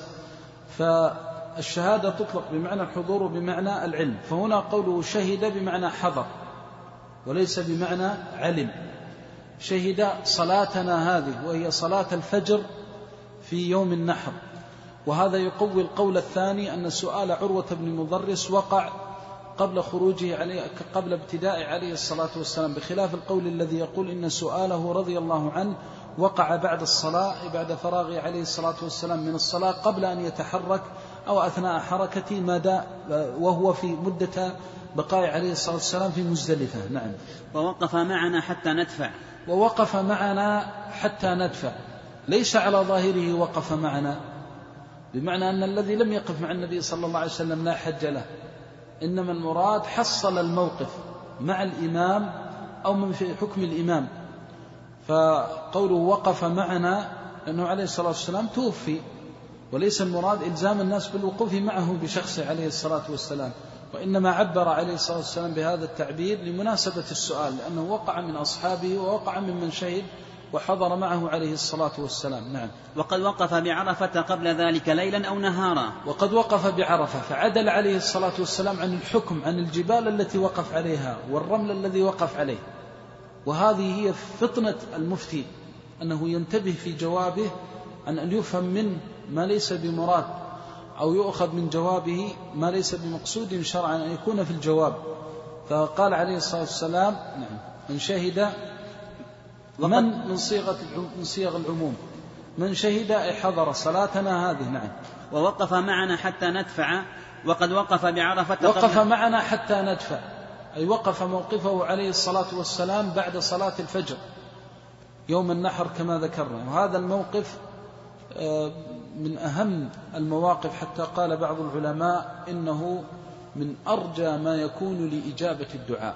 فالشهادة تطلق بمعنى الحضور وبمعنى العلم، فهنا قوله شهد بمعنى حضر وليس بمعنى علم. شهد صلاتنا هذه، وهي صلاة الفجر في يوم النحر. وهذا يقوي القول الثاني أن سؤال عروة بن مضرس وقع قبل خروجه عليه، قبل ابتداء عليه الصلاة والسلام، بخلاف القول الذي يقول إن سؤاله رضي الله عنه وقع بعد الصلاة، بعد فراغه عليه الصلاة والسلام من الصلاة، قبل أن يتحرك أو أثناء حركته مدى وهو في مدة بقاء عليه الصلاة والسلام في مزدلفة. نعم. ووقف معنا حتى ندفع. ووقف معنا حتى ندفع ليس على ظاهره وقف معنا، بمعنى أن الذي لم يقف مع النبي صلى الله عليه وسلم لا حج له، إنما المراد حصل الموقف مع الإمام أو من في حكم الإمام. فقوله وقف معنا لأنه عليه الصلاة والسلام توفي، وليس المراد إلزام الناس بالوقوف معه بشخصه عليه الصلاة والسلام، وإنما عبر عليه الصلاة والسلام بهذا التعبير لمناسبة السؤال، لأنه وقع من أصحابه ووقع ممن شهد وحضر معه عليه الصلاة والسلام. نعم. وقد وقف بعرفة قبل ذلك ليلا أو نهارا. وقد وقف بعرفة، فعدل عليه الصلاة والسلام عن الحكم عن الجبال التي وقف عليها والرمل الذي وقف عليه. وهذه هي فطنة المفتي، أنه ينتبه في جوابه عن أن يفهم منه ما ليس بمراد، أو يؤخذ من جوابه ما ليس بمقصود شرعا أن يكون في الجواب. فقال عليه الصلاة والسلام: نعم، من شهد، من من صيغة من صيغ العموم، من شهد أي حضر صلاتنا هذه. نعم. ووقف معنا حتى ندفع. وقد وقف بعرفة وقف معنا حتى ندفع، أي وقف موقفه عليه الصلاة والسلام بعد صلاة الفجر يوم النحر كما ذكرنا. وهذا الموقف من أهم المواقف، حتى قال بعض العلماء إنه من أرجى ما يكون لإجابة الدعاء.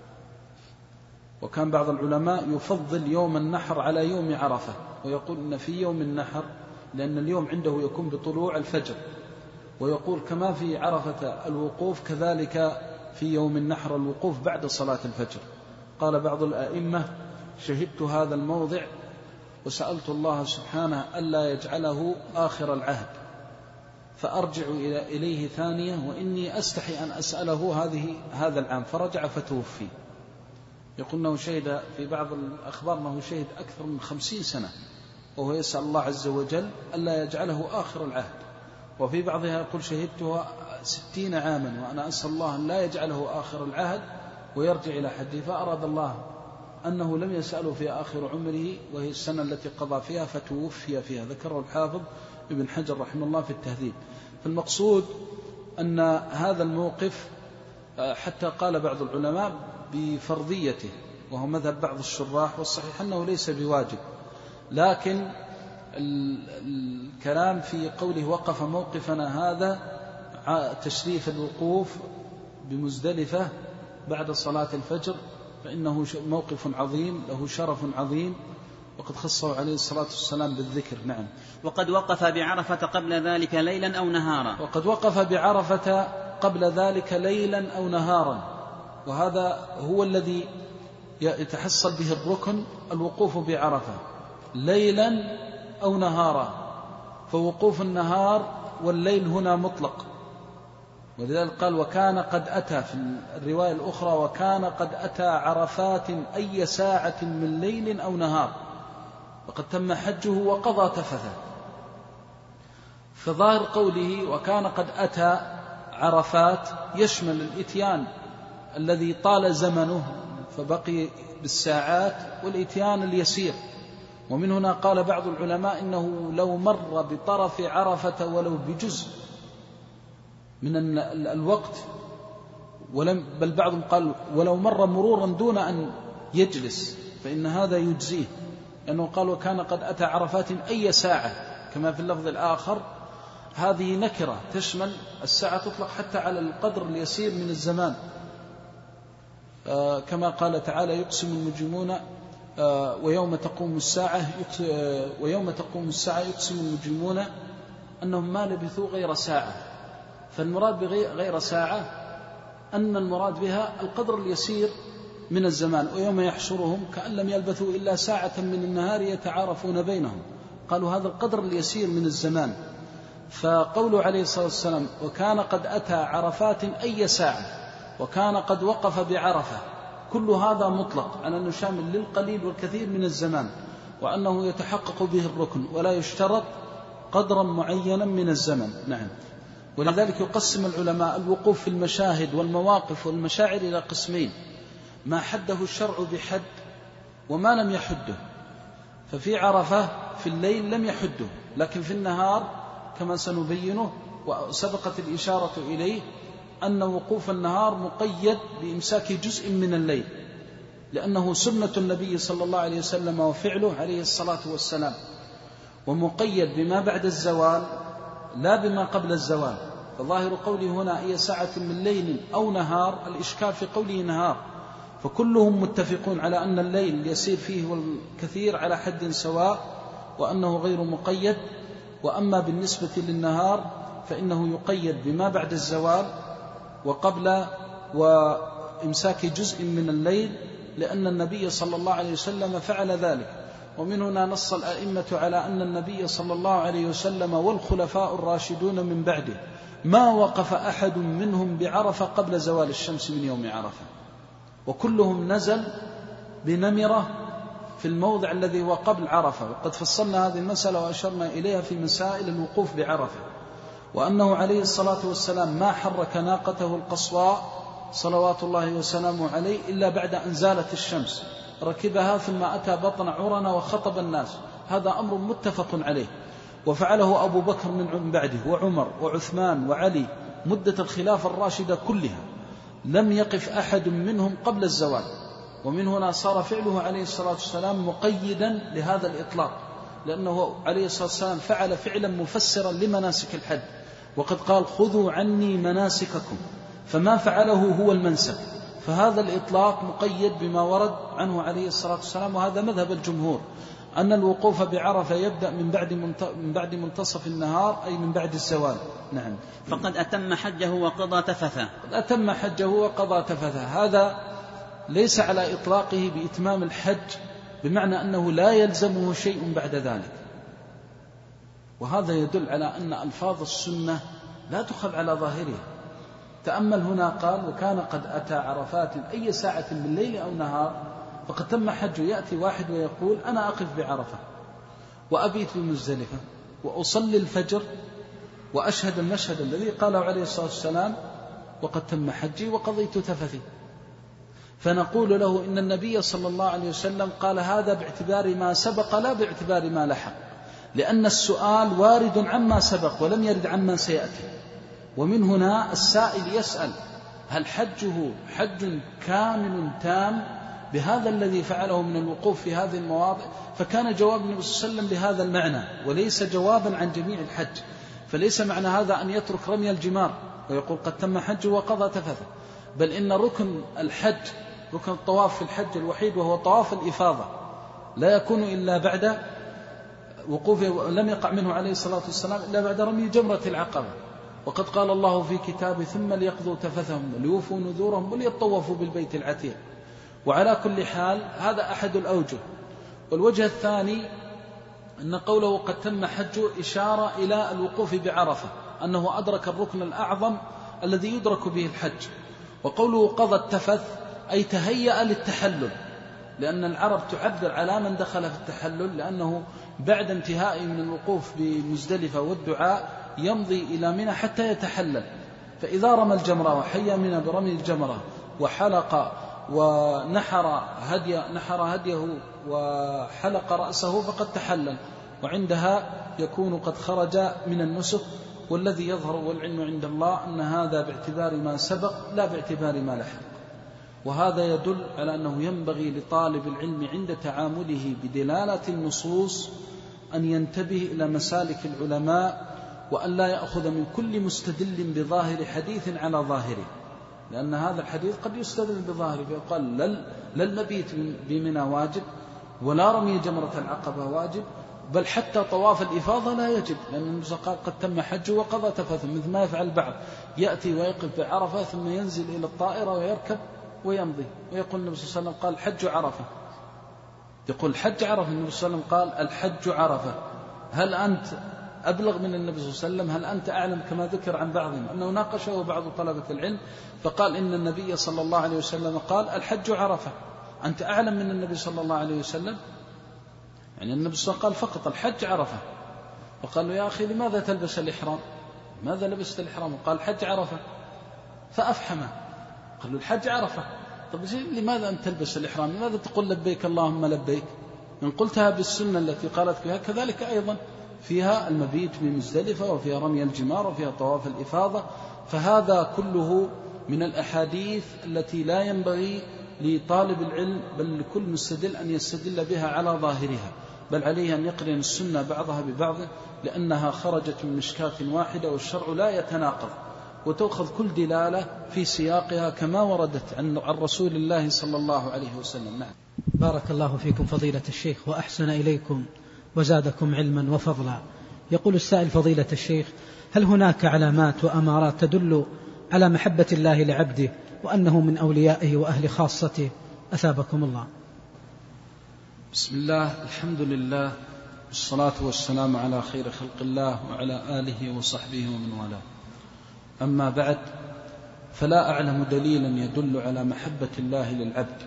وكان بعض العلماء يفضل يوم النحر على يوم عرفة، ويقول إن في يوم النحر، لأن اليوم عنده يكون بطلوع الفجر، ويقول كما في عرفة الوقوف كذلك في يوم النحر الوقوف بعد صلاة الفجر. قال بعض الأئمة: شهدت هذا الموضع وسألت الله سبحانه ألا يجعله آخر العهد، فأرجع إليه ثانية، وإني أستحي أن أسأله هذه هذا العام. فرجع فتوفي. يقول أنه شهد في بعض الأخبار أنه شهد أكثر من خمسين سنة وهو يسأل الله عز وجل ألا يجعله آخر العهد. وفي بعضها يقول شهدته ستين عاما وأنا أسأل الله أن لا يجعله آخر العهد ويرجع إلى حده. فأراد الله أنه لم يسأله في آخر عمره، وهي السنة التي قضى فيها، فتوفي فيها. ذكره الحافظ ابن حجر رحمه الله في التهذيب. فالمقصود أن هذا الموقف حتى قال بعض العلماء بفرضيته، وهو مذهب بعض الشراح، والصحيح أنه ليس بواجب. لكن الكلام في قوله وقف موقفنا هذا تشريف الوقوف بمزدلفة بعد صلاة الفجر، فإنه موقف عظيم له شرف عظيم، وقد خصه عليه الصلاة والسلام بالذكر. نعم. وقد وقف بعرفة قبل ذلك ليلا أو نهارا. وقد وقف بعرفة قبل ذلك ليلا أو نهارا، وهذا هو الذي يتحصل به الركن، الوقوف بعرفة ليلا أو نهارا، فوقوف النهار والليل هنا مطلق، ولذلك قال وكان قد أتى في الرواية الأخرى وكان قد أتى عرفات أي ساعة من ليل أو نهار، وقد تم حجه وقضى تفثه. فظاهر قوله وكان قد أتى عرفات يشمل الإتيان الذي طال زمنه فبقي بالساعات، والإتيان اليسير. ومن هنا قال بعض العلماء إنه لو مر بطرف عرفة ولو بجزء من الوقت، ولم بل بعضهم قال ولو مر مرورا دون أن يجلس فإن هذا يجزيه، لأنه قال وكان قد أتى عرفات أي ساعة، كما في اللفظ الآخر هذه نكرة تشمل الساعة، تطلق حتى على القدر اليسير من الزمان، آه كما قال تعالى يقسم المجرمون آه ويوم تقوم الساعة آه ويوم تقوم الساعة يقسم المجرمون أنهم ما لبثوا غير ساعة. فالمراد بغير ساعة أن المراد بها القدر اليسير من الزمان، ويوم يحشرهم كأن لم يلبثوا إلا ساعة من النهار يتعارفون بينهم، قالوا هذا القدر اليسير من الزمان. فقوله عليه الصلاة والسلام وكان قد أتى عرفات أي ساعة وكان قد وقف بعرفة، كل هذا مطلق على أنه شامل للقليل والكثير من الزمان، وأنه يتحقق به الركن ولا يشترط قدرا معينا من الزمن. نعم. ولذلك يقسم العلماء الوقوف في المشاهد والمواقف والمشاعر إلى قسمين: ما حده الشرع بحد وما لم يحده. ففي عرفة في الليل لم يحده، لكن في النهار كما سنبينه وسبقت الإشارة إليه أن وقوف النهار مقيد بإمساك جزء من الليل، لأنه سنة النبي صلى الله عليه وسلم وفعله عليه الصلاة والسلام، ومقيد بما بعد الزوال لا بما قبل الزوال. فظاهر قوله هنا أي ساعة من ليل أو نهار، الإشكال في قوله نهار، فكلهم متفقون على أن الليل يسير فيه والكثير على حد سواء وأنه غير مقيد. وأما بالنسبة للنهار فإنه يقيد بما بعد الزوال وقبل وإمساك جزء من الليل، لأن النبي صلى الله عليه وسلم فعل ذلك. ومن هنا نص الأئمة على أن النبي صلى الله عليه وسلم والخلفاء الراشدون من بعده ما وقف أحد منهم بعرفة قبل زوال الشمس من يوم عرفة، وكلهم نزل بنمرة في الموضع الذي هو قبل عرفة. وقد فصلنا هذه المسألة وأشرنا إليها في مسائل الوقوف بعرفة، وأنه عليه الصلاة والسلام ما حرك ناقته القصواء صلوات الله وسلامه عليه إلا بعد أن زالت الشمس، ركبها ثم أتى بطن عرنا وخطب الناس، هذا أمر متفق عليه. وفعله أبو بكر من بعده وعمر وعثمان وعلي مدة الخلافة الراشدة كلها، لم يقف أحد منهم قبل الزوال. ومن هنا صار فعله عليه الصلاة والسلام مقيدا لهذا الإطلاق، لأنه عليه الصلاة والسلام فعل فعلا مفسرا لمناسك الحج، وقد قال خذوا عني مناسككم، فما فعله هو المنسك. فهذا الإطلاق مقيد بما ورد عنه عليه الصلاة والسلام، وهذا مذهب الجمهور أن الوقوف بعرفة يبدأ من بعد من بعد منتصف النهار، أي من بعد الزوال. نعم. فقد أتم حجه وقضى تفثه. قد أتم حجه وقضى تفثه، هذا ليس على إطلاقه بإتمام الحج، بمعنى أنه لا يلزمه شيء بعد ذلك، وهذا يدل على أن ألفاظ السنة لا تخذ على ظاهرها. تأمل هنا قال وكان قد أتى عرفات أي ساعة من الليل أو نهار، فقد تم حجه. يأتي واحد ويقول أنا أقف بعرفة وأبيت بمزدلفة وأصلي الفجر وأشهد المشهد الذي قاله عليه الصلاة والسلام وقد تم حجي وقضيت تفثي، فنقول له إن النبي صلى الله عليه وسلم قال هذا باعتبار ما سبق لا باعتبار ما لحق، لأن السؤال وارد عما سبق ولم يرد عما سيأتي. ومن هنا السائل يسأل هل حجه حج كامل تام بهذا الذي فعله من الوقوف في هذه المواضع؟ فكان جواب النبي صلى الله عليه وسلم لهذا المعنى وليس جوابا عن جميع الحج. فليس معنى هذا أن يترك رمي الجمار ويقول قد تم حجه وقضى تفثه، بل إن ركن الحج، ركن الطواف في الحج الوحيد وهو طواف الإفاضة، لا يكون إلا بعد وقوفه، لم يقع منه عليه الصلاة والسلام إلا بعد رمي جمرة العقبة. وقد قال الله في كتابه ثم ليقضوا تفثهم وليوفوا نذورهم وليطوفوا بالبيت العتيق. وعلى كل حال هذا أحد الأوجه. والوجه الثاني أن قوله قد تم حجه إشارة إلى الوقوف بعرفة، أنه أدرك الركن الأعظم الذي يدرك به الحج. وقوله قضى التفث أي تهيأ للتحلل، لأن العرب تعبر على من دخل في التحلل، لأنه بعد انتهائه من الوقوف بمزدلفة والدعاء يمضي إلى منى حتى يتحلل. فإذا رمى الجمرة وحيا منى برمي الجمرة وحلق ونحر هدي نحر هديه وحلق رأسه فقد تحلل، وعندها يكون قد خرج من النسك. والذي يظهر والعلم عند الله أن هذا باعتبار ما سبق لا باعتبار ما لحق. وهذا يدل على أنه ينبغي لطالب العلم عند تعامله بدلالة النصوص أن ينتبه إلى مسالك العلماء، وأن لا يأخذ من كل مستدل بظاهر حديث على ظاهره، لأن هذا الحديث قد يستدل بظاهره فيقال لا المبيت بمنى واجب ولا رمي جمرة العقبة واجب، بل حتى طواف الإفاضة لا يجب، لأن النبي قال قد تم حجه وقضى تفثه، مثل ما يفعل البعض يأتي ويقف بعرفة ثم ينزل إلى الطائرة ويركب ويمضي، ويقول النبي صلى الله عليه وسلم قال الحج عرفة، يقول حج عرفة، النبي صلى الله عليه وسلم قال الحج عرفة. هل أنت أبلغ من النبي صلى الله عليه وسلم؟ هل أنت أعلم؟ كما ذكر عن بعضهم أنه ناقشه بعض طلبة العلم فقال إن النبي صلى الله عليه وسلم قال الحج عرفة، أنت أعلم من النبي صلى الله عليه وسلم؟ يعني النبي صلى الله عليه وسلم قال فقط الحج عرفة. فقال له يا أخي لماذا تلبس الإحرام؟ ماذا لبست الإحرام؟ وقال الحج عرفة، فأفحمه. قال له الحج عرفة، طب لماذا أنت تلبس الإحرام؟ لماذا تقول لبيك اللهم لبيك؟ إن قلتها بالسنة التي قالت بها كذلك أيضا فيها المبيت بمزدلفة وفيها رمي الجمار وفيها طواف الإفاضة. فهذا كله من الأحاديث التي لا ينبغي لطالب العلم بل لكل مستدل أن يستدل بها على ظاهرها، بل عليه أن يقرن السنة بعضها ببعض، لأنها خرجت من مشكاة واحدة والشرع لا يتناقض، وتأخذ كل دلالة في سياقها كما وردت عن رسول الله صلى الله عليه وسلم. نعم. بارك الله فيكم فضيلة الشيخ وأحسن إليكم وزادكم علما وفضلا. يقول السائل فضيلة الشيخ: هل هناك علامات وأمارات تدل على محبة الله لعبده وأنه من أوليائه وأهل خاصته؟ أثابكم الله. بسم الله، الحمد لله، والصلاة والسلام على خير خلق الله وعلى آله وصحبه ومن والاه. أما بعد، فلا أعلم دليلا يدل على محبة الله للعبد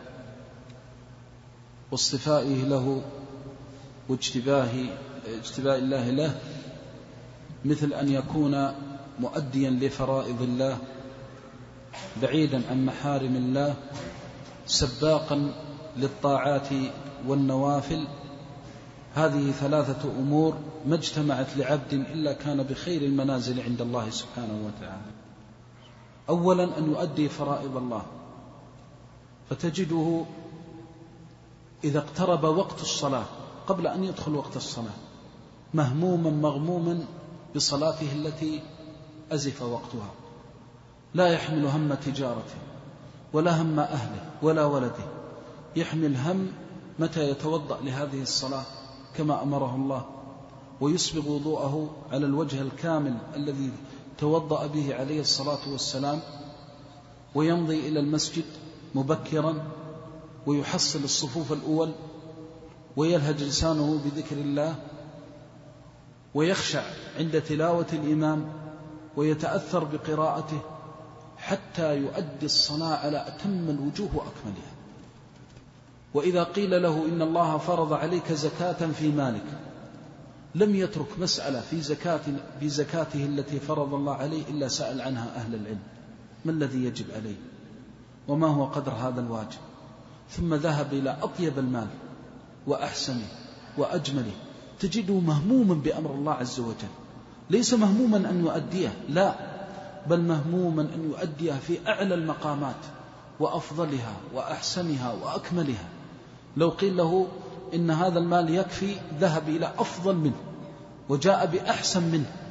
واصطفائه له واجتباه اجتباء الله له مثل أن يكون مؤديا لفرائض الله، بعيدا عن محارم الله، سباقا للطاعات والنوافل. هذه ثلاثة أمور ما اجتمعت لعبد إلا كان بخير المنازل عند الله سبحانه وتعالى. أولا أن يؤدي فرائض الله، فتجده إذا اقترب وقت الصلاة قبل أن يدخل وقت الصلاة مهموما مغموما بصلاته التي أزف وقتها، لا يحمل هم تجارته ولا هم أهله ولا ولده، يحمل هم متى يتوضأ لهذه الصلاة كما أمره الله، ويسبغ وضوءه على الوجه الكامل الذي توضأ به عليه الصلاة والسلام، ويمضي إلى المسجد مبكرا ويحصل الصفوف الأول، ويلهج لسانه بذكر الله، ويخشع عند تلاوة الإمام، ويتأثر بقراءته حتى يؤدي الصلاة على أتم الوجوه وأكملها. وإذا قيل له إن الله فرض عليك زكاة في مالك، لم يترك مسألة في زكاة في زكاته التي فرض الله عليه إلا سأل عنها أهل العلم: ما الذي يجب عليه وما هو قدر هذا الواجب؟ ثم ذهب إلى أطيب المال وأحسنه وأجمله، تجده مهموما بأمر الله عز وجل، ليس مهموما أن يؤديه، لا، بل مهموما أن يؤديه في أعلى المقامات وأفضلها وأحسنها وأكملها. لو قيل له إن هذا المال يكفي، ذهب إلى أفضل منه وجاء بأحسن منه،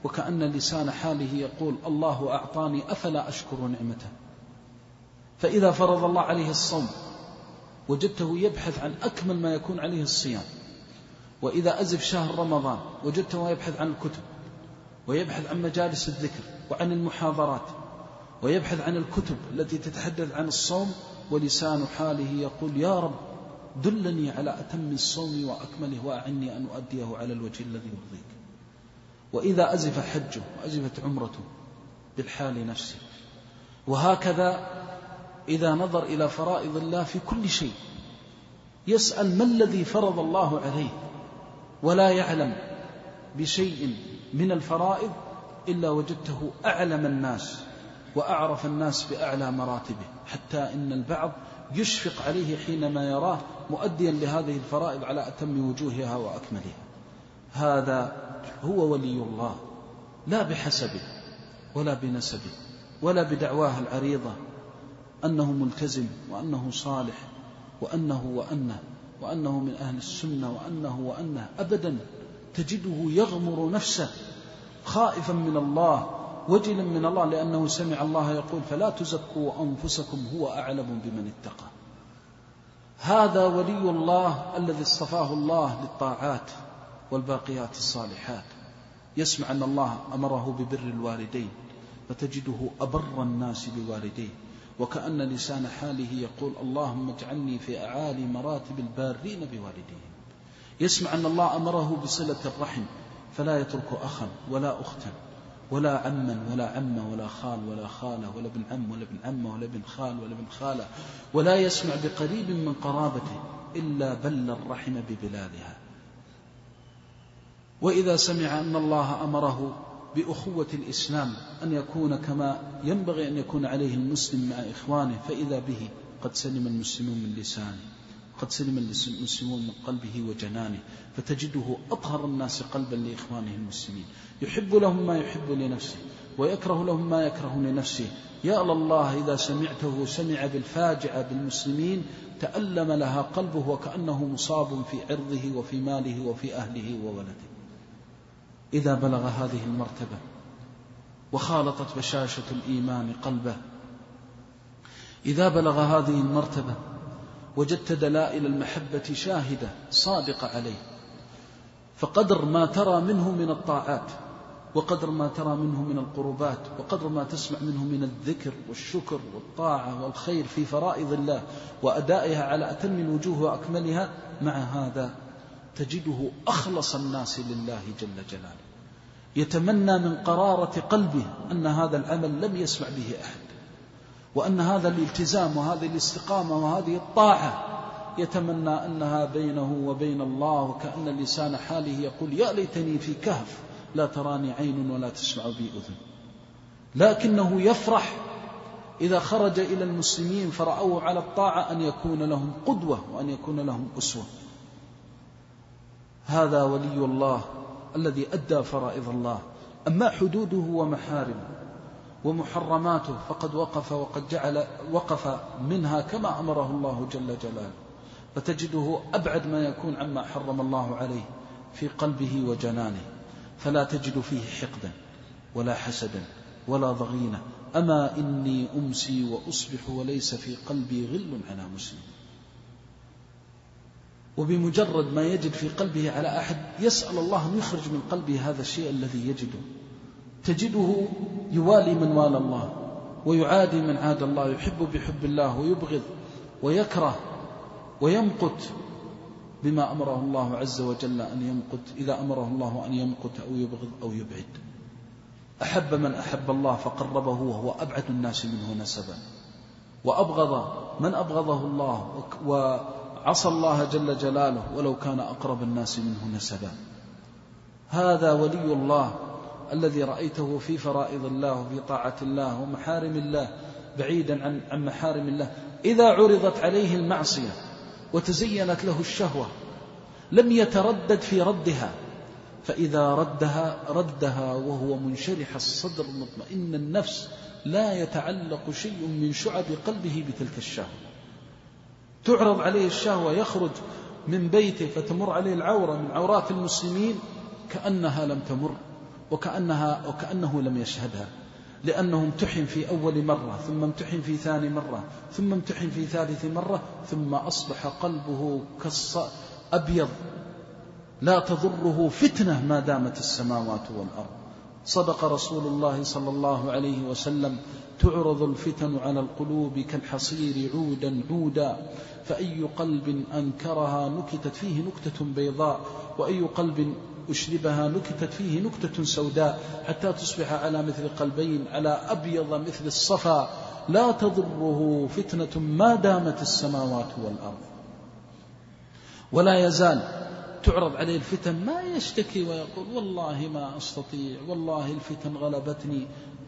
وكأن لسان حاله يقول الله أعطاني أفلا أشكر نعمته. فإذا فرض الله عليه الصوم وجدته يبحث عن أكمل ما يكون عليه الصيام، وإذا أزف شهر رمضان وجدته يبحث عن الكتب ويبحث عن مجالس الذكر وعن المحاضرات ويبحث عن الكتب التي تتحدث عن الصوم، ولسان حاله يقول يا رب دلني على أتم الصوم وأكمله وأعني أن أؤديه على الوجه الذي يرضيك. وإذا أزف حجه وأزفت عمرته بالحال نفسه. وهكذا إذا نظر إلى فرائض الله في كل شيء يسأل ما الذي فرض الله عليه، ولا يعلم بشيء من الفرائض إلا وجدته أعلم الناس وأعرف الناس بأعلى مراتبه، حتى إن البعض يشفق عليه حينما يراه مؤديا لهذه الفرائض على أتم وجوهها وأكملها. هذا هو ولي الله، لا بحسبه ولا بنسبه ولا بدعواه العريضة أنه ملتزم وأنه صالح وأنه وأنه وأنه من أهل السنة وأنه وأنه، أبدا. تجده يغمر نفسه خائفا من الله وجلا من الله، لأنه سمع الله يقول فلا تزكوا أنفسكم هو أعلم بمن اتقى. هذا ولي الله الذي اصطفاه الله للطاعات والباقيات الصالحات. يسمع أن الله أمره ببر الوالدين فتجده أبر الناس بوالديه، وكأن لسان حاله يقول اللهم اجعلني في أعالي مراتب البارين بوالديهم. يسمع أن الله أمره بصلة الرحم فلا يترك أخا ولا أختا ولا عما ولا عمة ولا خال ولا خالة ولا ابن عم ولا ابن عمة ولا ابن خال ولا ابن خالة، ولا يسمع بقريب من قرابته إلا بل الرحم ببلادها. وإذا سمع أن الله أمره بأخوة الإسلام أن يكون كما ينبغي أن يكون عليه المسلم مع إخوانه، فإذا به قد سلم المسلمون من لسانه، قد سلم المسلمون من قلبه وجنانه، فتجده أطهر الناس قلبا لإخوانه المسلمين، يحب لهم ما يحب لنفسه ويكره لهم ما يكره لنفسه. يا الله إذا سمعته سمع بالفاجعة بالمسلمين تألم لها قلبه وكأنه مصاب في عرضه وفي ماله وفي أهله وولده. إذا بلغ هذه المرتبة وخالطت بشاشة الإيمان قلبه، إذا بلغ هذه المرتبة وجدت دلائل المحبة شاهدة صادقة عليه، فقدر ما ترى منه من الطاعات وقدر ما ترى منه من القربات وقدر ما تسمع منه من الذكر والشكر والطاعة والخير في فرائض الله وأدائها على أتم الوجوه وأكملها، مع هذا تجده أخلص الناس لله جل جلاله، يتمنى من قرارة قلبه أن هذا العمل لم يسمع به أحد، وأن هذا الالتزام وهذه الاستقامة وهذه الطاعة يتمنى أنها بينه وبين الله، وكأن لسان حاله يقول يا ليتني في كهف لا تراني عين ولا تسمع بي أذن. لكنه يفرح إذا خرج إلى المسلمين فرأوه على الطاعة أن يكون لهم قدوة وأن يكون لهم أسوة. هذا ولي الله الذي أدى فرائض الله. أما حدوده ومحارمه ومحرماته فقد وقف وقد جعل وقف منها كما أمره الله جل جلاله، فتجده أبعد ما يكون عما حرم الله عليه في قلبه وجنانه، فلا تجد فيه حقدا ولا حسدا ولا ضغينة. أما إني أمسي وأصبح وليس في قلبي غل على مسلم. وبمجرد ما يجد في قلبه على أحد يسأل الله أن يخرج من قلبه هذا الشيء الذي يجده. تجده يوالي من والى الله ويعادي من عاد الله، يحب بحب الله ويبغض ويكره ويمقت بما أمره الله عز وجل أن يمقت إذا أمره الله أن يمقت أو يبغض أو يبعد. أحب من أحب الله فقربه وهو أبعد الناس منه نسبا، وأبغض من أبغضه الله وعصى الله جل جلاله ولو كان أقرب الناس منه نسبا. هذا ولي الله الذي رأيته في فرائض الله وفي طاعة الله ومحارم الله بعيدا عن عن محارم الله. إذا عرضت عليه المعصية وتزينت له الشهوة لم يتردد في ردها، فإذا ردها ردها وهو منشرح الصدر مطمئن النفس، لا يتعلق شيء من شعب قلبه بتلك الشهوة. تعرض عليه الشهوة يخرج من بيته فتمر عليه العورة من عورات المسلمين كأنها لم تمر، وكأنها وكأنه لم يشهدها، لأنه امتحن في أول مرة، ثم امتحن في ثاني مرة، ثم امتحن في ثالث مرة، ثم أصبح قلبه كالأبيض لا تضره فتنة ما دامت السماوات والأرض. صدق رسول الله صلى الله عليه وسلم: تعرض الفتن على القلوب كالحصير عودا عودا، فأي قلب أنكرها نكتت فيه نكتة بيضاء، وأي قلب أشربها نكتت فيه نكتة سوداء، حتى تصبح على مثل قلبين على أبيض مثل الصفا، لا تضره فتنة ما دامت السماوات والأرض. ولا يزال تعرض عليه الفتن ما يشتكي ويقول: والله ما أستطيع، والله الفتن غلبتني.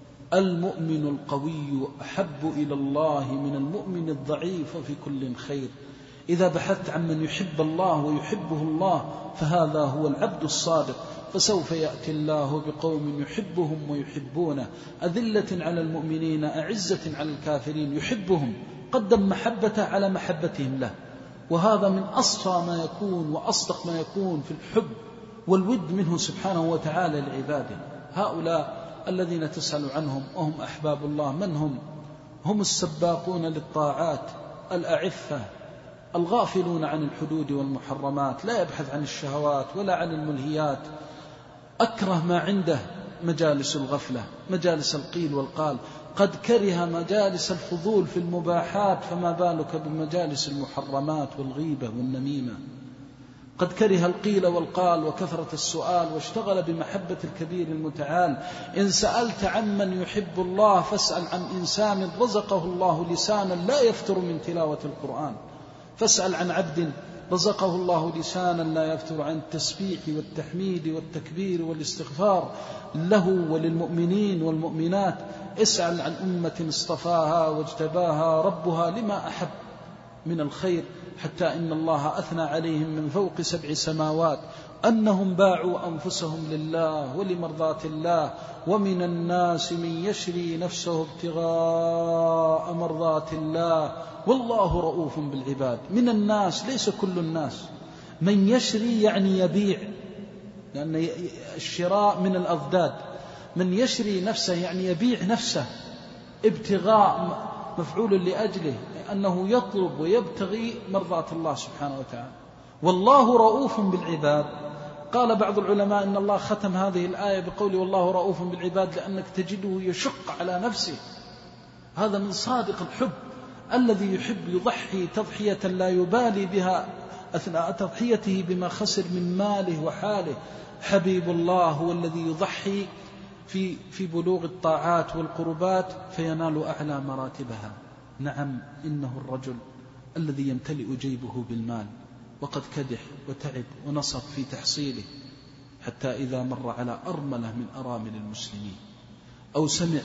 المؤمن القوي أحب إلى الله من المؤمن الضعيف في كل خير. إذا بحثت عن من يحب الله ويحبه الله فهذا هو العبد الصادق، فسوف يأتي الله بقوم يحبهم ويحبونه، أذلة على المؤمنين أعزة على الكافرين، يحبهم، قدم محبته على محبتهم له. وهذا من أصفى ما يكون وأصدق ما يكون في الحب والود منه سبحانه وتعالى لعباده. هؤلاء الذين تسأل عنهم وهم أحباب الله من هم؟ هم السباقون للطاعات الأعفة الغافلون عن الحدود والمحرمات، لا يبحث عن الشهوات ولا عن الملهيات. أكره ما عنده مجالس الغفلة، مجالس القيل والقال، قد كره مجالس الفضول في المباحات، فما بالك بمجالس المحرمات والغيبة والنميمة. قد كره القيل والقال وكثرة السؤال، واشتغل بمحبة الكبير المتعال. إن سألت عن من يحب الله فاسأل عن إنسان رزقه الله لسانا لا يفتر من تلاوة القرآن، فاسأل عن عبد رزقه الله لسانا لا يفتر عن التسبيح والتحميد والتكبير والاستغفار له وللمؤمنين والمؤمنات. اسأل عن أمة اصطفاها واجتباها ربها لما أحب من الخير، حتى إن الله أثنى عليهم من فوق سبع سماوات أنهم باعوا أنفسهم لله ولمرضاة الله. ومن الناس من يشري نفسه ابتغاء مرضاة الله والله رؤوف بالعباد. من الناس ليس كل الناس، من يشري يعني يبيع، لأن الشراء من الأضداد. من يشري نفسه يعني يبيع نفسه، ابتغاء مفعول لأجله، أنه يطلب ويبتغي مرضاة الله سبحانه وتعالى. والله رؤوف بالعباد. قال بعض العلماء إن الله ختم هذه الآية بقوله والله رؤوف بالعباد لأنك تجده يشق على نفسه. هذا من صادق الحب، الذي يحب يضحي تضحية لا يبالي بها أثناء تضحيته بما خسر من ماله وحاله. حبيب الله هو الذي يضحي في في بلوغ الطاعات والقربات فينال أعلى مراتبها. نعم، إنه الرجل الذي يمتلئ جيبه بالمال وقد كدح وتعب ونصب في تحصيله، حتى إذا مر على أرملة من أرامل المسلمين أو سمع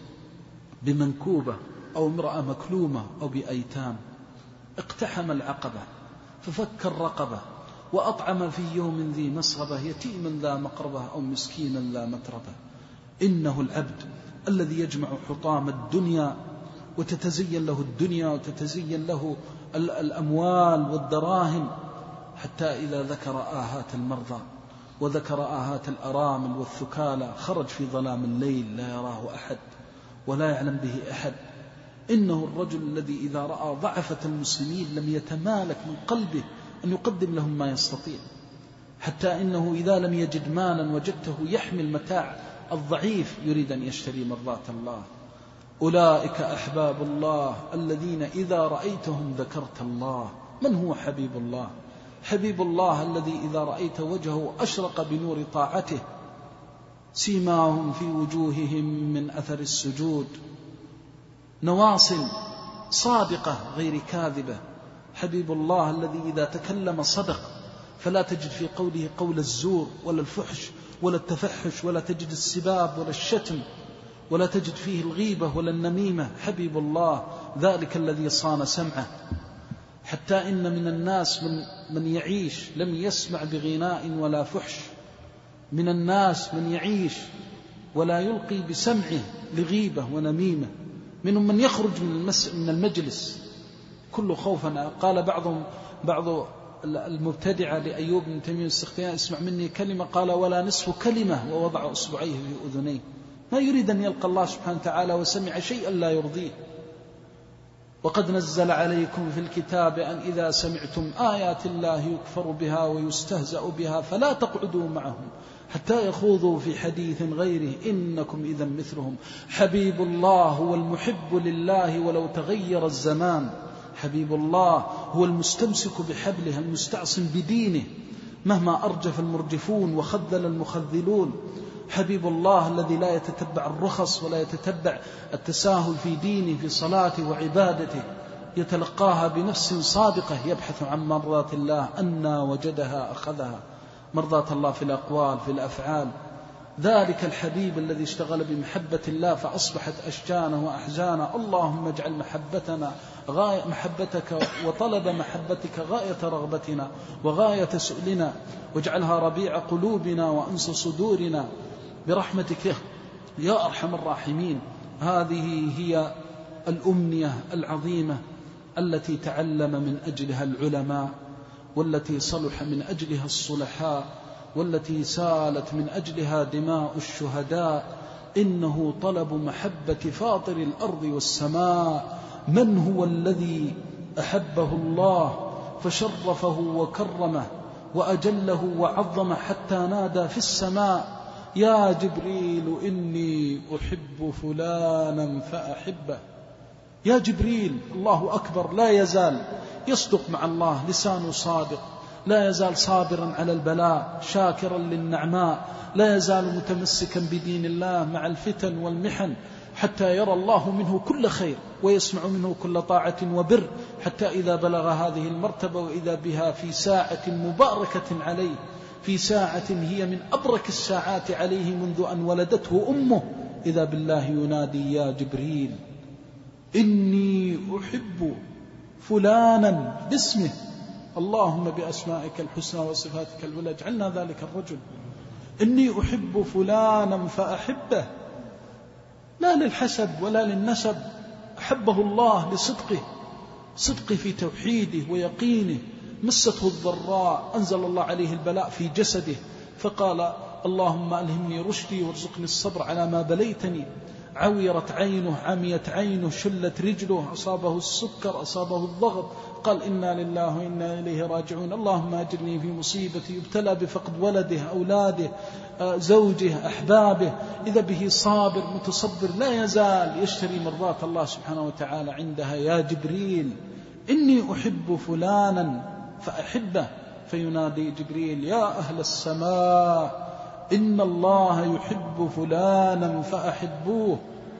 بمنكوبة أو امرأة مكلومة أو بأيتام، اقتحم العقبة ففك الرقبة وأطعم في يوم ذي مسغبة يتيما ذا مقربة أو مسكينا ذا متربة. إنه العبد الذي يجمع حطام الدنيا وتتزين له الدنيا وتتزين له الأموال والدراهم، حتى إذا ذكر آهات المرضى وذكر آهات الأرامل والثكالى خرج في ظلام الليل لا يراه أحد ولا يعلم به أحد. إنه الرجل الذي إذا رأى ضعفة المسلمين لم يتمالك من قلبه أن يقدم لهم ما يستطيع، حتى إنه إذا لم يجد مالا وجدته يحمل متاع الضعيف يريد أن يشتري مرضاة الله. أولئك أحباب الله الذين إذا رأيتهم ذكرت الله. من هو حبيب الله؟ حبيب الله الذي إذا رأيت وجهه أشرق بنور طاعته، سيماهم في وجوههم من أثر السجود، نواصٍ صادقة غير كاذبة. حبيب الله الذي إذا تكلم صدق، فلا تجد في قوله قول الزور ولا الفحش ولا التفحش، ولا تجد السباب ولا الشتم، ولا تجد فيه الغيبة ولا النميمة. حبيب الله ذلك الذي صان سمعه، حتى إن من الناس من, من يعيش لم يسمع بغناء ولا فحش. من الناس من يعيش ولا يلقي بسمعه لغيبة ونميمة. منهم من يخرج من, من المجلس كل خوفا. قال بعضهم بعض المبتدعة لأيوب بن تميم السختياني: اسمع مني كلمة، قال: ولا نصف كلمة، ووضع أصبعيه في أذنيه. ما يريد أن يلقى الله سبحانه وتعالى وسمع شيئا لا يرضيه. وقد نزل عليكم في الكتاب أن إذا سمعتم آيات الله يكفر بها ويستهزأ بها فلا تقعدوا معهم حتى يخوضوا في حديث غيره إنكم إذا مثلهم. حبيب الله هو المحب لله ولو تغير الزمان. حبيب الله هو المستمسك بحبله المستعصم بدينه مهما أرجف المرجفون وخذل المخذلون. حبيب الله الذي لا يتتبع الرخص ولا يتتبع التساهل في دينه في صلاته وعبادته، يتلقاها بنفس صادقة، يبحث عن مرضات الله، أنى وجدها أخذها. مرضات الله في الأقوال في الأفعال. ذلك الحبيب الذي اشتغل بمحبة الله فأصبحت أشجانه وأحزانه. اللهم اجعل محبتنا غاية محبتك وطلب محبتك غاية رغبتنا وغاية سؤلنا، واجعلها ربيع قلوبنا وأنس صدورنا برحمتك يا أرحم الراحمين. هذه هي الأمنية العظيمة التي تعلم من أجلها العلماء، والتي صلح من أجلها الصلحاء، والتي سالت من أجلها دماء الشهداء. إنه طلب محبة فاطر الأرض والسماء. من هو الذي أحبه الله فشرفه وكرمه وأجله وعظمه حتى نادى في السماء: يا جبريل إني أحب فلانا فأحبه. يا جبريل، الله أكبر، لا يزال يصدق مع الله، لسانه صادق، لا يزال صابرا على البلاء، شاكرا للنعماء، لا يزال متمسكا بدين الله مع الفتن والمحن، حتى يرى الله منه كل خير ويسمع منه كل طاعة وبر، حتى إذا بلغ هذه المرتبة وإذا بها في ساعة مباركة عليه، في ساعة هي من أبرك الساعات عليه منذ أن ولدته أمه، إذا بالله ينادي: يا جبريل إني أحب فلانا باسمه. اللهم بأسمائك الحسنى وصفاتك العلى اجعلنا ذلك الرجل. إني أحب فلانا فأحبه، لا للحسب ولا للنسب، أحبه الله لصدقه، صدقه في توحيده ويقينه. مسته الضراء أنزل الله عليه البلاء في جسده فقال: اللهم ألهمني رشدي وارزقني الصبر على ما بليتني. عويرت عينه، عميت عينه، شلت رجله، أصابه السكر، أصابه الضغط، قال: إنا لله وإنا إليه راجعون. اللهم أجرني في مصيبتي. يبتلى بفقد ولده، أولاده، زوجه، أحبابه، إذا به صابر متصبر، لا يزال يشتري مرضات الله سبحانه وتعالى عندها. يا جبريل إني أحب فلانا فأحبه. فينادي جبريل: يا أهل السماء إن الله يحب فلانا فأحبوه.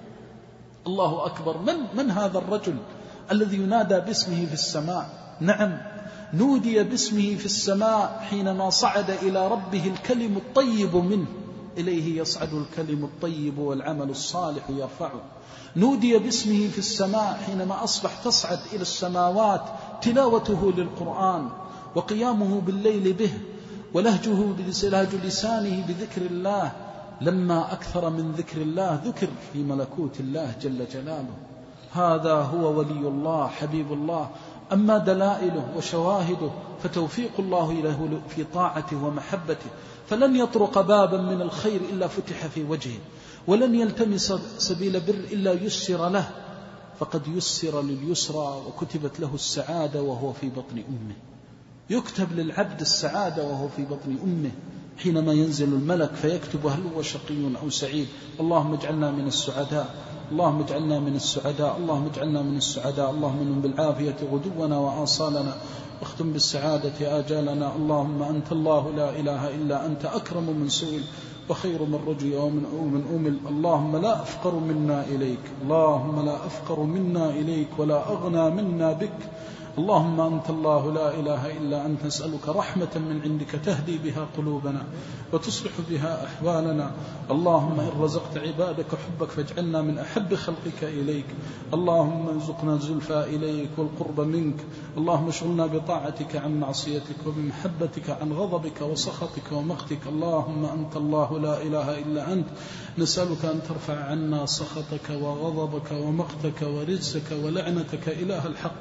الله أكبر. من, من هذا الرجل الذي ينادى باسمه في السماء؟ نعم، نودي باسمه في السماء حينما صعد إلى ربه الكلم الطيب منه، إليه يصعد الكلم الطيب والعمل الصالح يرفعه. نودي باسمه في السماء حينما أصبح تصعد إلى السماوات تلاوته للقرآن وقيامه بالليل به ولهجه بلهج لسانه بذكر الله. لما أكثر من ذكر الله ذكر في ملكوت الله جل جلاله. هذا هو ولي الله حبيب الله. أما دلائله وشواهده فتوفيق الله له في طاعته ومحبته، فلن يطرق بابا من الخير إلا فتح في وجهه، ولن يلتمس سبيل بر إلا يسر له، فقد يسر لليسرى وكتبت له السعادة وهو في بطن أمه. يكتب للعبد السعادة وهو في بطن أمه حينما ينزل الملك فيكتب هل هو شقي أو سعيد. اللهم اجعلنا من السعداء، اللهم اجعلنا من السعداء، اللهم اجعلنا من السعداء. اللهم انم بالعافية غدونا وآصالنا، واختم بالسعادة آجالنا. اللهم أنت الله لا إله إلا أنت، أكرم من سئل وخير من رجي ومن أمل. اللهم لا أفقر منا إليك، اللهم لا أفقر منا إليك ولا أغنى منا بك. اللهم أنت الله لا إله إلا أنت، نسألك رحمة من عندك تهدي بها قلوبنا وتصلح بها أحوالنا. اللهم إن رزقت عبادك حبك فاجعلنا من أحب خلقك إليك. اللهم ارزقنا الزلفى إليك والقرب منك. اللهم اشغلنا بطاعتك عن معصيتك وبمحبتك عن غضبك وسخطك ومقتك. اللهم أنت الله لا إله إلا أنت، نسألك أن ترفع عنا سخطك وغضبك ومقتك ورجسك ولعنتك إله الحق.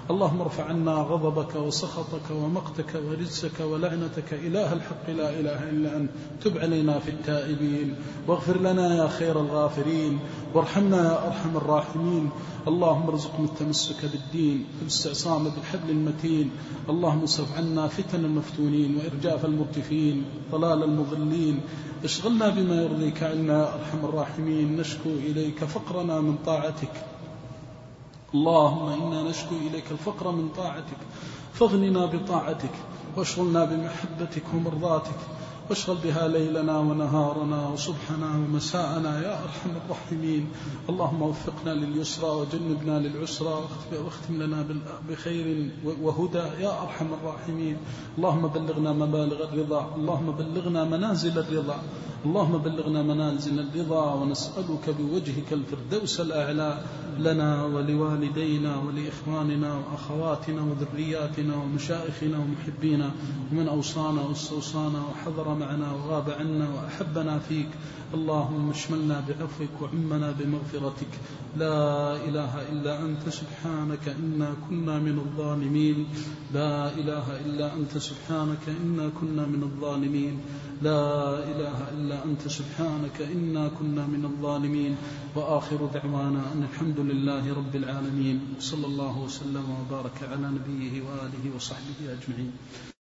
اللهم ارفع عنا غضبك وسخطك ومقتك ورجسك ولعنتك إله الحق لا إله إلا أنت. تب علينا في التائبين واغفر لنا يا خير الغافرين وارحمنا يا أرحم الراحمين. اللهم ارزقنا التمسك بالدين والاستعصام بالحبل المتين. اللهم اصرف عنا فتن المفتونين وإرجاف المرتفين ضلال المضلين. اشغلنا بما يرضيك عنا يا أرحم الراحمين. نشكو إليك فقرنا من طاعتك. اللهم إنا نشكو إليك الفقر من طاعتك فاغننا بطاعتك واشغلنا بمحبتك ومرضاتك واشغل بها ليلنا ونهارنا وصبحنا ومساءنا يا أرحم الراحمين. اللهم وفقنا لليسرى وجنبنا للعسرى واختم لنا بخير وهدى يا أرحم الراحمين. اللهم بلغنا مبالغ الرضا. اللهم بلغنا منازل الرضا. اللهم بلغنا منازل الرضا ونسألك بوجهك الفردوس الأعلى لنا ولوالدينا ولإخواننا وأخواتنا وذرياتنا ومشائخنا ومحبينا ومن أوصانا واستوصانا وحضر معنا وغاب عنا وأحبنا فيك. اللهم اشملنا بعفوك وعمنا بمغفرتك. لا إله إلا أنت سبحانك إنا كنا من الظالمين. لا إله إلا أنت سبحانك إنا كنا من الظالمين. لا إله إلا أنت سبحانك إنا كنا من الظالمين. وآخر دعوانا أن الحمد لله رب العالمين. صلى الله وسلم وبارك على نبيه وآله وصحبه أجمعين.